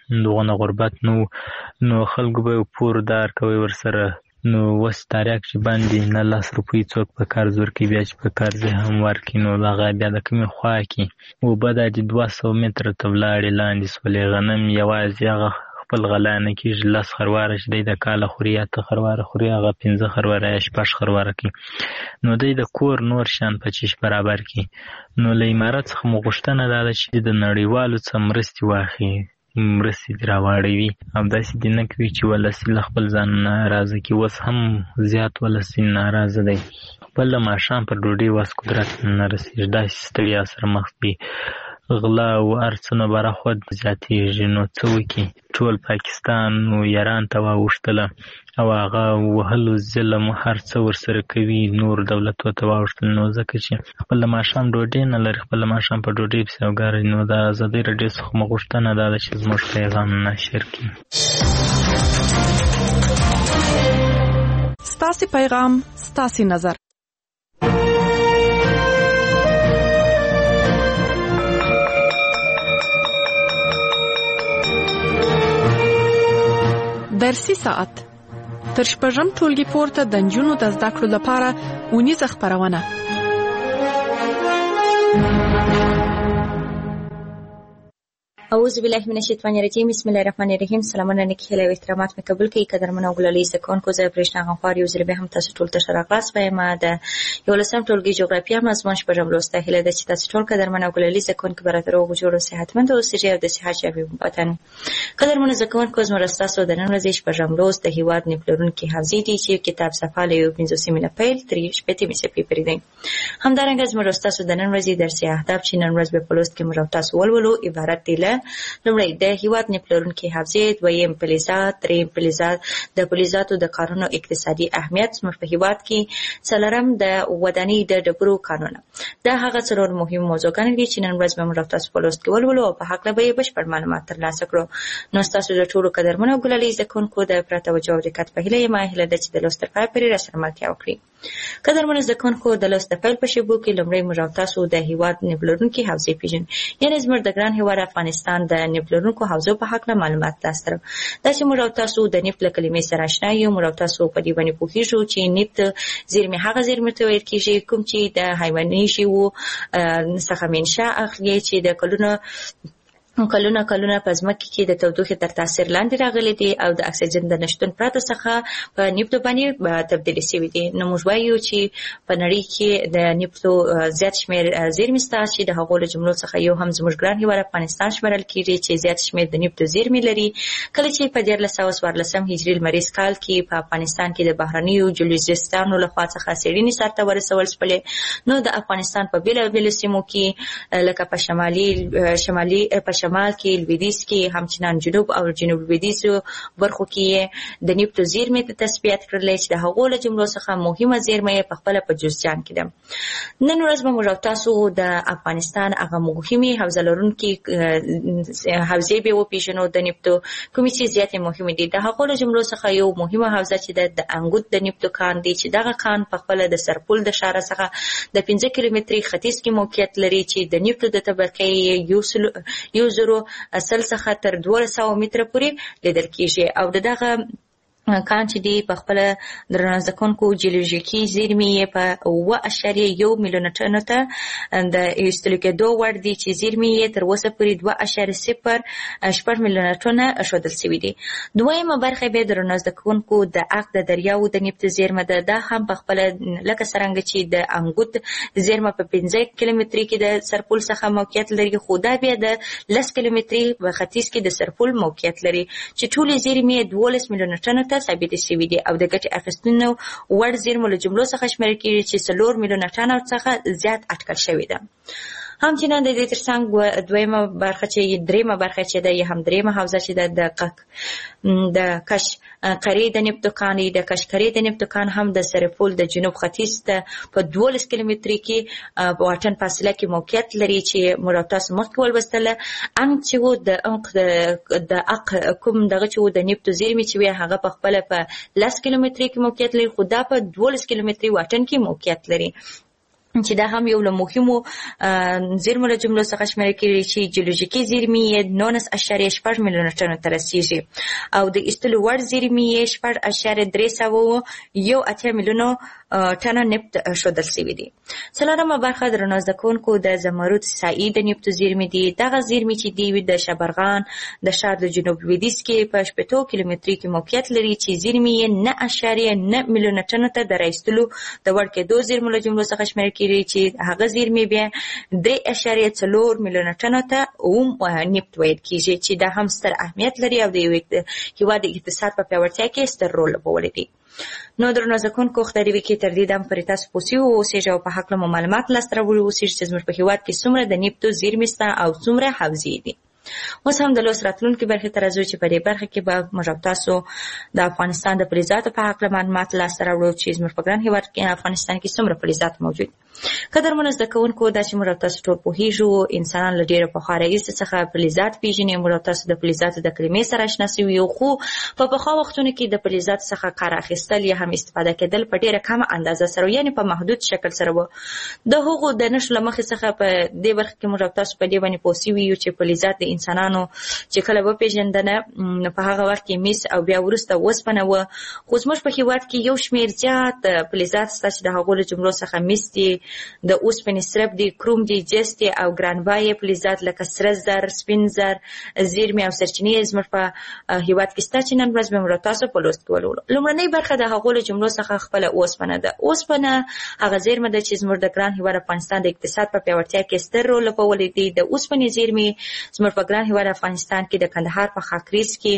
دغه غربت نو خلکو به پور دار کوي ورسره. نو وس تاریخ چې باندې نه 10 روپۍ څوک په قرض ورکوي، بیا چې په قرض هم ورکوي نو هغه بیا د کومې خوا کې اوبه دا چې 200 متره ته ولاړې لاندې سولې، غنم یوازې هغه خپل غلا نه کېږي. 10 خرواره چې دی د کاله خوري یا 8 خرواره خوري، هغه 15 خرواره یا 6 خرواره کوي. نو دی د کور نور شیان په چیش برابر کوي. نو له امارت څخه مو غوښتنه دا ده چې د نړیوالو څخه مرستې واخلي، مرستې دې راواړوي او داسې دې نه کوي چې ولسي له خپل ځان ناراضه کړي. اوس هم زیات ولسي ناراضه دی، خپل د ماښام پر ډوډۍ وس قدرت نه رسېږي، داسې ستړیا سره مخ دي، غلا او هر څه نه برخود زیاتېږي. نو څه وکړي؟ ټول پاکستان نو ایران ته واوښتله او هغه وهلو ظلم هر څه ورسره کوي، نور دولتو ته واوښتل. نو ځکه چې خپل د ماښام ډوډۍ نه لري، خپل د ماښام په ډوډۍ پسې وګرځي. نو د ازادۍ راډیو څخه مو غوښتنه دا ده چې زموږ پیغام نشر کړي. ستاسې پیغام، ستاسې نظر. درسي ساعت تر شپږم ټولګي پورته د نجونو د زده کړو لپاره اونیزه خپرونه. اعوذ بالله من الشیطان الرجیم. بسم الله الرحمن الرحیم. سلامونه نیکی هیله او احترامات مې قبول کړئ. قدرمن او ګلالي زده کوونکو، زه برېښنا غنخوار یو ځل بیا هم تاسو ټول ته ښه راغلاست وایم. د 11م ټولګي جغرافیه مضمون شپږم لوست. هیله ده چې تاسو ټول قدرمن او ګلالي زده کوونکي به راته روغ جوړ او صحتمند اوسئ او د صحت ژبې وطن. قدرمن زده کوونکو، زموږ ستاسو د نن ورځې شپږم لوست د هیواد نه پلورونکي حوزې دي چې کتاب صفحه له 15 نه پیل تر 15 صفحې پورې دی. همدارنګه زموږ ستاسو د نن ورځې درسي اهداف چې نن ورځ به په لوست کې موږ تاسو ولولو عبارت دي له: لومړی د هیواد نه پلورونکي حوزې، دویم فلزات، دریم فلزات د فلزاتو د کارونو اقتصادي اهمیت زموږ په هیواد کې، څلورم د ودانۍ د ډبرو کانونه. دا هغه څلور مهم موضوعګانې دي چې نن ورځ به موږ تاسو په لوست کې ولولو او په هکله به یې بشپړ معلومات ترلاسه کړو. نو ستاسو د ټولو قدرمنو او ګلالي زده کوونکو د پوره توجه او دقت په هیله یم. هیله ده چې د لوست تر پایه پورې راسره ملتیا وکړئ. قدرمنو زده کوونکو، د لوست د پیل په شیبو کې لومړی موږ تاسو د هیواد نه پلورونکي حوزې پیژنو، یعنې زموږ د ګران هیواد افغانستان د نه پلورونکو حوزو په هکله معلومات تاسو ته. دا چې موږ تاسو د نفت له کلمې سره آشنا یو، موږ تاسو په دې باندې پوهیږو چې نفت زیرمې هغه زیرمې ته ویل کېږي کوم چې د حیواني ژوو څخه منشأ اخلي، چې د کلونه په ځمکه کې د تودوخې تر تاثیر لاندې راغلي دي او د اکسیجن د نشتون پرته څخه په نفتو باندې تبدیل شوي دي. نو موږ وایو چې په نړۍ کې د نفتو زیات شمېر زیرمې شته چې د هغو له جملو څخه یو هم زموږ ګران هیواد افغانستان شمېرل کېږي چې زیات شمېر د نفتو زیرمې لري. کله چې په 1414 هجري لمریز کال کې په افغانستان کې د بهرنیو جیولوجستانو لخوا څخه څېړنې سرته ورسول شولې، نو د افغانستان په بېلابېلو سیمو کې لکه په شمال کې، لویدیځ کې، همچنان جنوب او جنوب لویدیځو برخو کې د نفتو زیرمې تثبیت کړلې چې د هغو له جملو څخه مهمه زیرمه یې پخپله په جوزجان کې ده. نن ورځ به موږ تاسو د افغانستان هغه مهمې حوزه لرونکي حوزې به وپېژنو د نفتو کومې چې زیاتې مهمې دي. د هغو له جملو څخه یو مهمه حوزه چې د انګوت د نفتو کان دی، چې دغه کان پخپله د سرپل د ښاره څخه د 15 کیلومتري ختیځ کې موقعیت لري چې د نفتو د طبقې 100 څخه تر 1200 متره پورې لیدل کېږي او دغه کان چې دی په خپل درنه ځکونکو جیولوژیکي زیرمې په 1.1 میلیون ټنو ته د ایستلو کېدو وړ دي چې زیرمې تر اوسه پورې 2.08 میلیون ټنه ښودل شوي دي. دویمه برخه به درنه ځکونکو د اق د دریاو د نفت زیرمه ده. دا هم په خپل لکه څرنګه چې د انګوت زیرمه په 15 کیلومتري کې د سرپل څخه موقعیت لري، خو دا بیا د 10 کیلومتري په ختیځ کې د سرپل موقعیت لري چې ټولې زیرمې 12 میلیون ټنو ته ثابت شوي دي او د ګټې اخیستنې وړ زیرمو له جملو څخه شمېرل کېږي چې 4 میلیونه ټنو څخه زیات اټکل شوې ده. همچنان د دې ترڅنګ دریمه برخه چې ده یا هم دریمه حوزه چې ده د کشقري د نفتو کان دی. د کشقري د نفتو کان هم د سرپل د جنوب ختیځ ته په 12 کیلومتري کې په واټن فاصله کې موقعیت لري چې مراتب مخکې ولوستله. انګ چې و د اق کوم دغه چې و د نفتو زیرمې چې وي هغه په خپل په 10 کیلومتري کې موقعیت لري، خو دا په 12 کیلومتري واټن کې موقعیت لري. چې دا هم یو له مهمو زیرمو له جملو څخه شمیرل کېږي چې جیولوژیکي زیرمې یې 19.6 میلیونه ټنو ته رسیږي او د ایستلو وړ زیرمې یې 6.318 میلیونو ټنه نفت ښودل شوي دي. څلورمه برخه درنو زده کوونکو د زمرد سعی د نفتو زیرمې دي. دغه زیرمې چې دي د شبرغان د ښار د جنوب لویدیځ کې په 80 کیلومتري کې موقعیت لري چې زیرمې یې 9.9 میلیونه ټنو ته د رایستلو د وړ کېدو زیرمو له جملو څخه شمیرل کېږي چې هغه زیرمې بیا 3.4 میلیونه ټنو ته نفت ویل کېږي چې دا هم ستر اهمیت لري او د یو هېواد د اقتصاد په پیاوړتیا کې ستر رول لوبولی دی. نو درنو زده کوونکو خدای دې وکړي تر دې دم پورې تاسو پوه سوي واوسئ او په هکله مو معلومات لاسته راوړي اوسئ چې زموږ په هېواد کې څومره د نفتو زیرمې شته او څومره حوزې دي. اوس هم د لوست راتلونکي برخې ته راځو چې په دې برخه کې به موږ او تاسو د افغانستان د فلزاتو په هکله معلومات لاسته راوړو چې زموږ په ګران هېواد کې افغانستان کې څومره فلزات موجود. قدرمنو زده کوونکو دا چې موږ او تاسو ټول پوهېږو انسانان له ډېره پخوا راهیسې څخه فلزات پېژني. موږ او تاسو د فلزاتو د کلمې سره اشنا سوي یو خو په پخوا وختونو کې د فلزاتو څخه کار اخیستل یا هم استفاده کېدل په ډېره کمه اندازه سره یعنې په محدود شکل سره و. د هغو د نښو له مخې څخه په دې برخه کې موږ او تاسو په دې باندې پوه سوي یو چې فلزات د انسانانو چې کله وپېژندنه په هغه وخت کې مس او بیا وروسته اوسپنه وه. خو زموږ په هېواد کې یو شمېر زیات فلزات شته چې د هغو له جملو څخه مس دي، د اوسپنې سرب دي، کروم دي، جس دي او ګرانبایه فلزات لکه سره زر، سپین زر، زیرمې او سرچینې زموږ په هېواد کې شته چې نن ورځ به موږ تاسو په لوست کې ولولو. لومړنۍ برخه د هغو له جملو څخه خپله اوسپنه ده. اوسپنه هغه زیرمه ده چې زموږ د ګران هېواد افغانستان د اقتصاد په پیاوړتیا کې ستر رول لوبولی دی. د اوسپنې زیرمې زموږ په ګران هېواد افغانستان کې د کندهار په خاکریز کې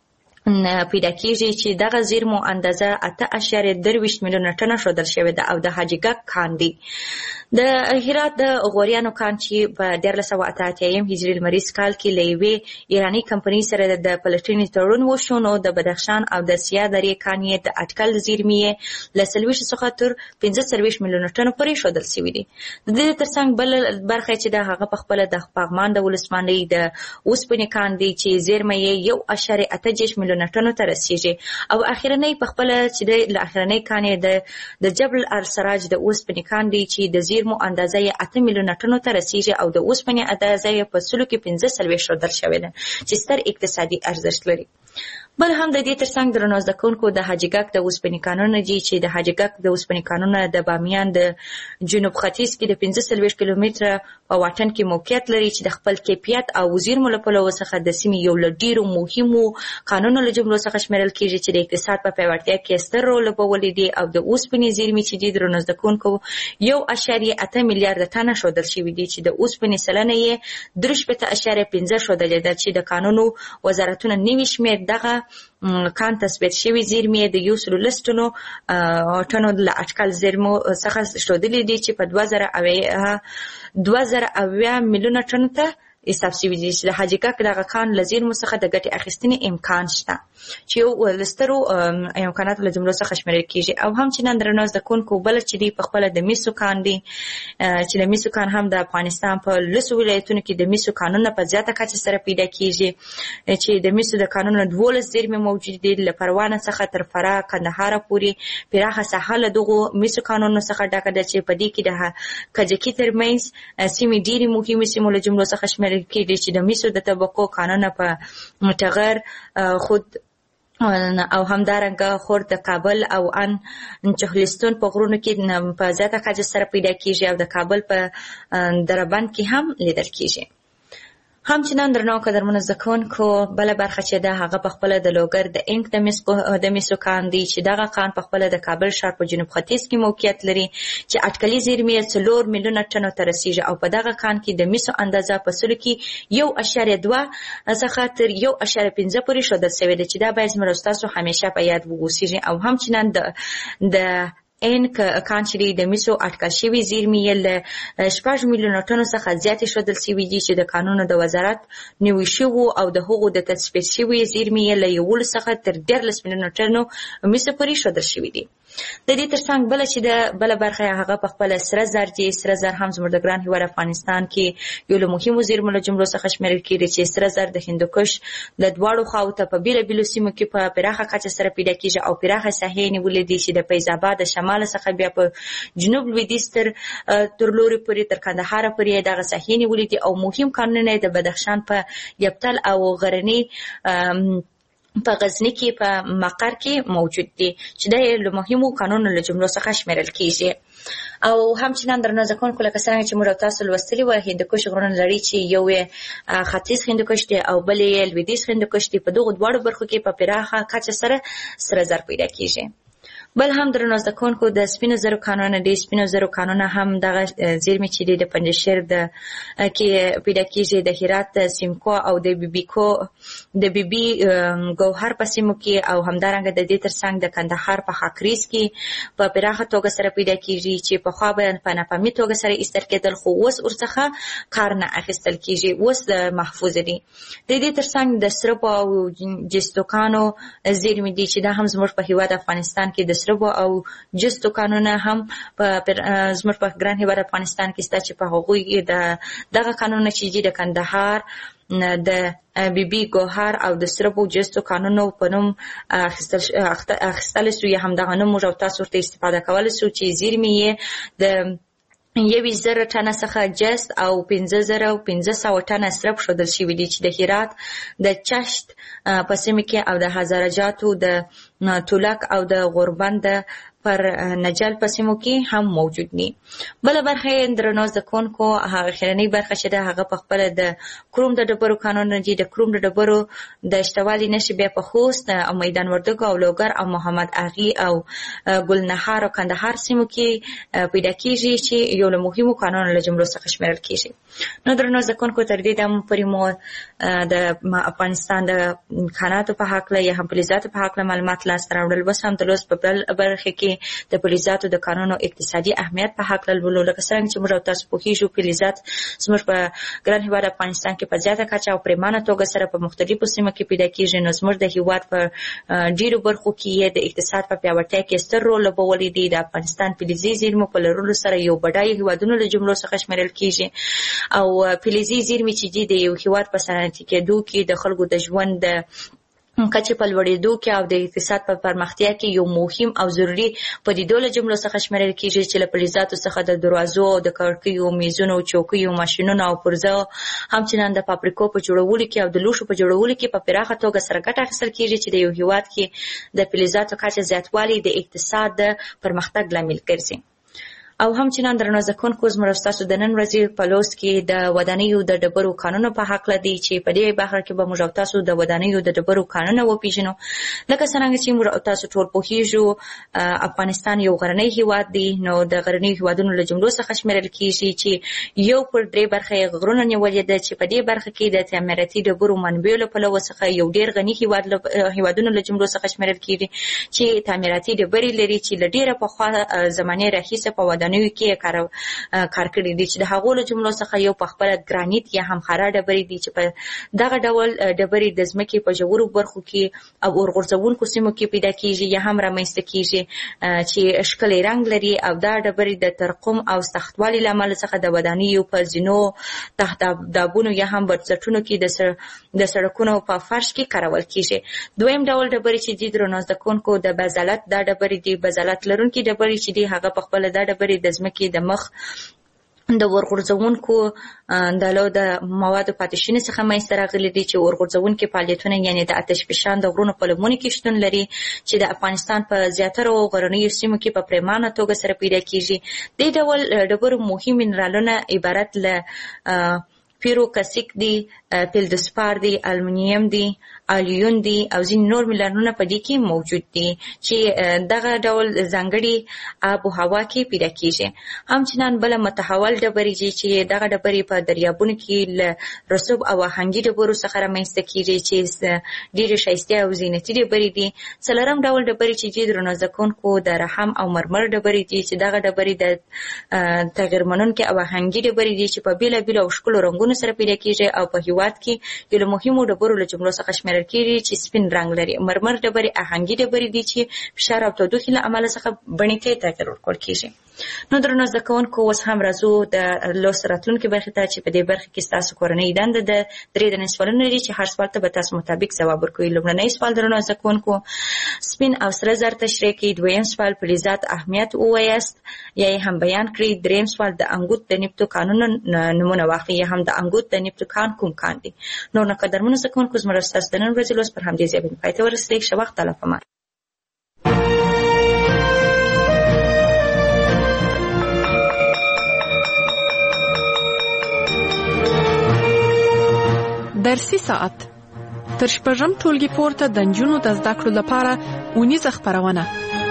پیدا کېږي چې دغه زیرمو اندازه 8.23 میلیونه ټنه ښودل شوې ده او د حاجي ګک کان دی. د هرات د غوریانو کان چې په 1488 هجري لمریز کال کې له یوې ایراني کمپنۍ سره د پلټنې تړون وشو، نو د بدخشان او د سیاه درې کان یې د اټکل زیرمې یې له 40 څخه تر 45 میلیونه ټنو پورې ښودل شوي دي. د دې ترڅنګ بل برخه چې د هغه په خپله د پغمان د ولسوالۍ د اوسپنې کان دی چې زیرمه یې 1.8 میلیونه ټنو ته رسیږي او اخرنۍ په خپله چې د اخرنۍ کان یې د جبل السراج د اوسپنې کان دی چې د زیرمو اندازه یې 8 میلیونه ټنو ته رسیږي او د اوسپنې اندازه یې په 45 ښودل شوې ده چې ستر اقتصادي ارزښت لري. بل هم د دې ترڅنګ درنو زده کوونکو د حاجي ګک د اوسپنې کانونه دي چې د حاجي ګک د اوسپنې کانونه د بامیان د جنوب ختیځ کې د 45 کیلومتره په واټن کې موقعیت لري چې د خپل کیفیت او زیرمو له پلوه څخه د سیمې یو له ډېرو مهمو کانونو له جملو څخه شمیرل کېږي چې د اقتصاد په پیاوړتیا کې ستر رول لوبولی دی او د اوسپنې زیرمې چې دي درنو زده کوونکو 1.8 میلیارډ ټنه ښودل شوي دي چې د اوسپنې سلنه یې 3.5 ښودلې ده چې د کانونو وزارتونه نوي شمېر دغه کان تثبیت شوي زیرمې د 110 ټنو له اټکل زیرمو څخه ښودلې دي چې په 2008 میلیونه ټنو ته حساب شوي دي چې د حاجي ګک دغه کان له زیرمو څخه د ګټې اخیستنې امکان شته چې یو له سترو امکاناتو له جملو څخه شمیرل کېږي. او هم چې نن درنو زده کوونکو بله چې دی په خپله د مسو کان دی چې د مسو کان هم د افغانستان په 10 ولایتونو کې د مسو کانونه په زیاته کچه سره پیدا کېږي چې د مسو د کانونو 12 زیرمې موجود دي له پروانه څخه تر فراه کندهار پورې پراخه ساحه له دغو مسو کانونو څخه ډکه ده چې په دې کې د کجکي ترمنځ سیمې ډېرې مهمې سیمو له جملو څخه شمیرل کېږي چې د مسو د طبقو کانونه په ټغر خود او همدارنګه خور د کابل او ان چهلستون په غرونو کې په زیاته کچه سره پیدا کېږي او د کابل په دربند کې هم لیدل کېږي. هم چې نن درنو قدرمنو زده کوونکو بله برخه چې ده هغه په خپله د لوګر د انک د مسو کان دی چې دغه کان په خپله د کابل ښار په جنوب ختیځ کې موقعیت لري چې اټکلي زیرمې 4 میلیونه ټنو ته رسیږي او په دغه کان کې د مسو اندازه په سلو کې 1.2 څخه تر 1.5 پورې ښودل شوې ده چې دا باید زموږ ستاسو همیشه په یاد وګوسیږي. او هم چې نن د انک کان چې د مسو اټکل شوي زیرمې یې له 6 میلیونه ټنو څخه زیاتې ښودل شوي دي چې د کانونو د وزارت نوي شوو او د هغو د تثبیت شوي زیرمې یې له 11 څخه تر 14 میلیونه ټنو مسو پورې ښودل شوي دي. د دې ترڅنګ بله چې د بله برخه هغه په خپله سره زر دي. سره زر هم زموږ د ګران هېواد افغانستان کې یو له مهمو زیرمو له جملو څخه شمیرل کېږي چې سره زر د هندوکش له دواړو خواو ته په بېلابېلو سیمو کې په پراخه کچه سره پیدا کېږي او پراخه ساحې یې نیولې دي چې د فیض اباد د شمال شمال څخه بیا په جنوب لویدیځ تر لوري پورې تر کندهار پورې دغه ساحې نیولې دي او مهم کانونه د بدخشان په یبتل او غرنی په غزنی کې په مقر کې موجود دي چې د مهمو قانونو له جملو څخه شمیرل کیږي او همچنان درنه ځکون کوله کسانه چې موږ تاسو لوستلی و هندوکش غرونه لري چې یو ختیځ هندوکش دی او بلې لویدیځ هندوکش دی په دغه دواړو برخو کې په پراخه کچه سره زر پیدا کیږي بل هم درنه ځکونکو د سپینو زرو قانون دی سپینو زرو قانون هم دغه زیرمې چې د پنجشیر د کې پیدا کیږي د هرات د سیمکو او د بیبیکو د بیبي ګوهر په سیمو کې او همدارنګه د دې ترڅنګ د کندهار په خاکریز کې په پراخه توګه سره پیدا کیږي چې په خوا به په ناپامي توګه سره ایستل کېدل خو اوس ورڅخه کار نه اخیستل کیږي اوس محفوظ دي د دې ترڅنګ د سرب او جستوکانو زیرمې دي چې دا هم زموږ په هیواد افغانستان کې د سرب او جستو قانون هم په زموږ په ګران هیواد افغانستان کې ستا چې په هغوی دغه قانون چې د کندهار د بیبي ګوهر او د سربو جستو قانونو په نوم اخیستل سوی هم دغه نوم موږ تاسو ته استفاده کول سو چې زیرمې د 1,000 ټنه څخه جست او 15,500 ټنه سرب شودل شوی دي چې د هرات د چشت په سیمه کې او د هزارجاتو د تولک او د غوربند پر نجل په سیمو کې هم موجود دي بل برخه درنو ځکونکو هغه خیرنی برخه چې د هغه په خپل د کروم د ډبرو قانون دی د کروم د ډبرو د اشتوالي نشي بیا په خوست او میدان وردګو او لوګر او محمد اغي او ګلنهار او کندهار سیمو کې پیدا کیږي چې یو له مهمو قانونو له جملو څخه شمیرل کیږي نو درنو ځکونکو تر دې د پرمو د افغانستان د خاناتو په حق له یا هم فلزاتو په حق له معلومات لاس راوړل بس هم د لوس په بل برخه کې د فلزاتو د قانونو اقتصادي اهمیت په حق لولو لکه څنګه چې موږ تاسو په هیڅ فلزات زموږ په ګران هیواد افغانستان کې په زیاته کچه او پریمانه توګه سره په مختلفو سیمو کې پیدا کیږي نو زموږ د هیواد په ډیرو برخو کې د اقتصاد په پیاوړتیا کې ستر رول لوبولی دی د افغانستان فلزي زیرمو په لرلو سره یو بډای هیوادونو له جملو څخه شمیرل کیږي او فلزي زیرمې چې د یو هیواد په صنعتي کېدو کې د خلکو د ژوند کچې په لوړېدو کې او د اقتصاد په پرمختیا کې یو مهم او ضروري پدیدو له جملو څخه شمیرل کیږي چې له فلزاتو څخه د دروازو د کړکیو میزونو چوکیو ماشینونو او پرزو همچنان د فابریکو په جوړولو کې او د لوښو په جوړولو کې په پراخه توګه سره ګټه اخیستل کیږي چې د یو هیواد کې د فلزاتو کچه زیاتوالی د اقتصاد د پرمختګ لامل ګرځي او همچنان درنو ځکونکو زموږ تاسو د نن ورځې په لوست کې د ودانیو د ډبرو قانونو په حق لدی چې په دې بهر کې به موږ تاسو د ودانیو د ډبرو قانون وپیژنو لکه څنګه چې موږ تاسو ټول پوهیږو افغانستان یو غرنی هیواد دی نو د غرنی هیوادونو له جملو څخه شمیرل کیږي چې یو پر درې برخه غرونه نیولې ده چې په دې برخه کې د تعمیراتي ډبرو منبع له پلوه څخه یو ډیر غنی هیوادونو له جملو څخه شمیرل کیږي چې تعمیراتي ډبرې لري چې له ډیره پخوا زمانه راهیسه په ودانیو کې کار کړی دي چې د هغو له جملو څخه یو په خپل ګرانیت یا هم خارا ډبرې دي چې په دغه ډول ډبرې د ځمکې په ژورو برخو کې او اورغورځونکو سیمو کې پیدا کیږي یا هم رامنځته کیږي چې ښکلی رنګ لري او دا ډبرې د ترقم او سختوالي له امله څخه د ودانیو په زینو تحت دابونو یا هم بنسټونو کې د سړکونو په فرش کې کارول کیږي دویم ډول ډبرې چې د درنو ځکونکو د بازالت دا ډبرې دي بازالت لرونکي ډبرې چې دي هغه په خپل دا ډبرې د ځمکې د مخ د ورغورځونکو د موادو پاتې څخه منځته راغلي دي چې ورغورځونکي فعالیتونه یعنی د آتش فشان د غرونو په لمنو کې شتون لري چې د افغانستان په زیاتره غرنیو سیمو کې په پریمانه توګه سره پیدا کیږي د ډول ډبرو مهم منرالونه عبارت له پیروکسیک دي فلدسپار دي المونیم دي الیون دي او ځین نور منرالونه په دې کې موجود دي چې دغه ډول ځانګړي آب او هوا کې پیدا کیږي همچنان بل متحول ډبرې چې دغه ډبرې په دریابونو کې له رسوب او آهنګي ډبرو څخه رامنځته کیږي چې ډېرې ښایسته او زینتي ډبرې دي څلورم ډول ډبرې چې درنو ځکونکو د رحم او مرمر ډبرې دي چې دغه ډبرې د تغیر منونکي او آهنګي ډبرې دي چې په بیلابیلو او ښکلو رنګونو سره پیدا کیږي او په هیواد کې یو مهمو ډبرو له جملو څخه شمیرل کیږي چې سپین رنګ لري مرمر ډبرې آهنګي ډبرې دي چې فشار او تودوخې له امله څخه بڼې ته تغیر ورکول کیږي نو درنو زده کوونکو اوس هم راځو د لوست راتلونکي برخې ته چې په دې برخه کې ستاسو کورنۍ دنده د 3 سوالونه لري چې هر سوال ته به تاسو مطابق ځواب ورکوئ. لومړنی سوال درنو زده کوونکو سپین او سره زر تشریح کړئ. دویم سوال فلزات اهمیت ووایاست یا یې هم بیان کړئ. دریم سوال د انګوت د نیپتوکانونو نمونه واخلئ یا هم د انګوت د نیپتوکان کوم کان دي. نور نه قدرمنو زده کوونکو زموږ ستاسو د نن ورځې لوست پر همدې ځای باندې پای ته ورسېږي. ښه وخت الله پامان. درسي ساعت تر شپږم ټولګي پورته د نجونو د زده کړو لپاره اونیزه خپرونه.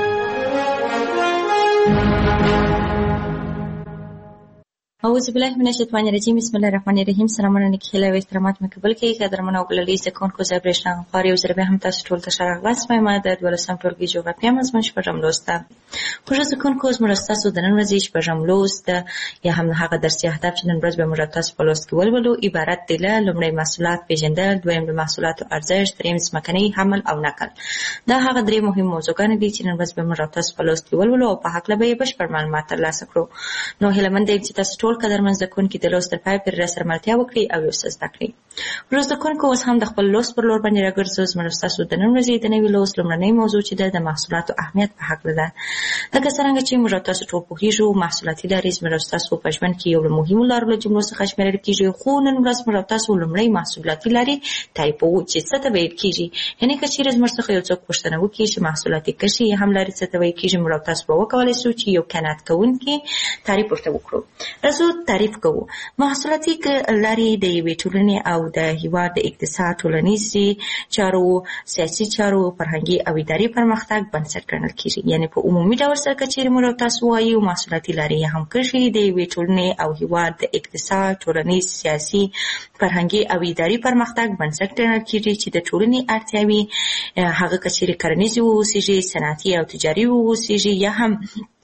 اعوذ بالله من الشیطان الرجیم. بسم الله الرحمن الرحیم. سلامونه نیکهیله او احترامات مې قبول کړئ. قدرمن او ګلالي زده کوونکو زه برېښنا غوار یو ځل بیا هم تاسو ټول ته ښه راغلاست وایم. د 12م ټولګي جغرافیه مضمون شپږم لوست ده. خوږو زده کوونکو زموږ ستاسو د نن ورځې شپږم لوست یا هم هغه درسي اهداف چې نن ورځ به موږ تاسو په لوست کې ولولو عبارت دي له لومړی محصولات پیژندل، دویم د محصولاتو ارزښت، دریم ځمکنی حمل او نقل. دا هغه درې مهم موضوعګانې دي چې نن ورځ به موږ تاسو په لوست کې ولولو او په هکله به یې بشپړ معلومات ترلاسه کړو. نو هیله مند یم چې تاسو ټول قدرمن زده کوونکي د لوست تر پای پورې راسره ملتیا وکړئ او یو څه زده کړئ. ورو زده کوونکو اوس هم د خپل لوست پر لور باندې راګرځو. زموږ ستاسو د نن ورځې د نوي لوست لومړنۍ موضوع چې ده د محصولاتو اهمیت په هکله ده. لکه څرنګه چې موږ تاسو ټول پوهېږو محصولاتي لارې زموږ ستاسو په ژوند کې یو له مهمو لارو له جملو څخه شمېرل کېږي، خو نن ورځ موږ تاسو لومړۍ محصولاتي لارې ټایپوو چې څه ته ویل کېږي. یعنې که چېرې زموږ څخه یو څوک پوښتنه وکړي چې محصولاتي کشي هم لارې څه ته ویل کېږي، موږ تاسو به وکولی شو چې یو قناعت کوونکي تعریف ورته وکړو. راځو تعریف کوو. محصولاتي لارې د یوې ټولنې او د هېواد د اقتصاد، ټولنیزې چارو، سیاسي چارو، فرهنګي او اداري پرمختګ بنسټ ګڼل کېږي. یعنې په عمومي ډول سره که چېرې موږ تاسو وایو محصولاتي لارې یا هم کرښې د یوې ټولنې او هېواد د اقتصاد، ټولنیز، سیاسي، فرهنګي او اداري پرمختګ بنسټ ګڼل کېږي چې د ټولنې اړتیاوې هغه که چېرې کرنیزې واوسېږي، صنعتي او تجاري واوسېږي یا هم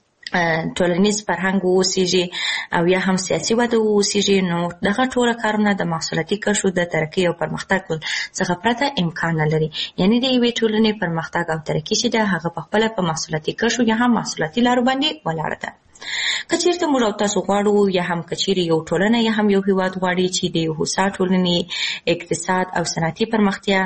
ټولنیز فرهنګ واوسېږي او یا هم سیاسي وده واوسېږي، نو دغه ټوله کارونه د محصولاتي کرښو د ترقۍ او پرمختګ څخه پرته امکان نه لري. یعنې د یوې ټولنې پرمختګ او ترقي چې ده هغه پخپله په محصولاتي کرښو یا هم محصولاتي لارو باندې ولاړه ده. که چېرته موږ او تاسو غواړو یا هم که چېرې یو ټولنه یا هم یو هېواد غواړي چې د یو هوسا ټولنې اقتصاد او صنعتي پرمختیا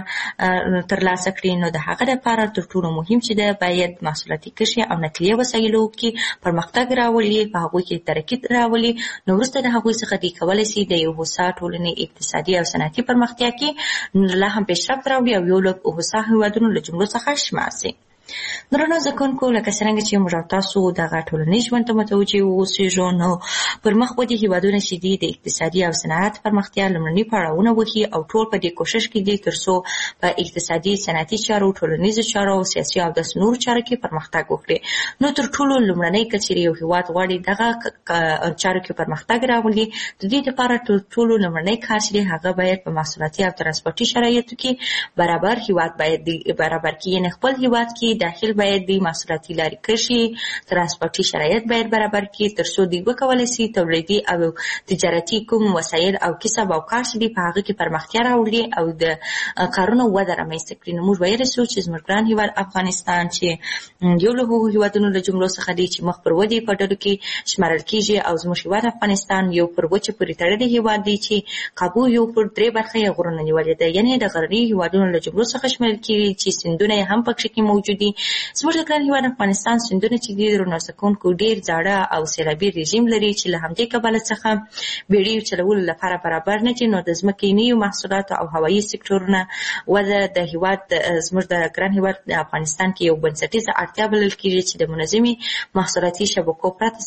ترلاسه کړي، نو د هغه دپاره تر ټولو مهم چې ده باید محصولاتي کرښې او نقلیه وسایلو کې پرمختګ راولي، په هغوی کې ترقي راولي. نو وروسته د هغوی څخه دوی کولی شي د یو هوسا ټولنې اقتصادي او صنعتي پرمختیا کې لا هم پیشرفت راوړي او یو له هوسا هېوادونو له جملو څخه شمار شي. درنو زده کوونکو لکه څرنګه چې موږ تاسو دغه ټولنیز ژوند ته متوجه واوسېږو، نو پر مخ ودې هېوادونه چې دي د اقتصادي او صنعت پرمختیا لومړني پړاوونه وهي او ټول په دې کوښښ کې دي تر څو په اقتصادي، صنعتي چارو، ټولنیزو چارو او سیاسي او داسې نورو چارو کې پرمختګ وکړي. نو تر ټولو لومړنی که چېرې یو هېواد غواړي دغه چارو کې پرمختګ راولي، د دې دپاره تر ټولو لومړنی کار چې دی هغه باید په محصولاتي او ترانسپورټي شرایطو کې برابر هېواد باید برابر کړي. یعنې خپل هېواد کې داخل باید د محصولاتي لارې کرښې، ترانسپورټي شرایط باید برابر کړي تر څو دوی وکولی شي تولیدي او تجارتي کوم وسایل او کسب او کار چې دي په هغه کې پرمختیا راوړي او د کارونو وده رامنځته کړي. نو موږ ویلی شو چې زموږ ګران هېواد افغانستان چې یو له هغو هېوادونو له جملو څخه دی چې مخ پر ودې په ډلو کې شمارل کېږي او زموږ هېواد افغانستان یو پر وچه پورې تړلی هېواد دی چې کابو یو پر 3 برخه یې غرونه نیولې ده. یعنې د غرني هېوادونو له جملو څخه شمېرل کېږي چې سیندونه یې هم پکښې کې موجود دي. زموږ د ګران هېواد افغانستان سیندونه چې دي درنو زده کوونکو ډېر زاړه او سیلابي رژیم لري چې له همدې کبله څخه بیړیو چلولو لپاره برابر نه دي. نو د ځمکنیو محصولاتو او هوایي سکتورونه وده د هېواد زموږ د ګران هېواد د افغانستان کې یو بنسټیزه اړتیا بلل کېږي چې د منظمې محصولاتي شبکو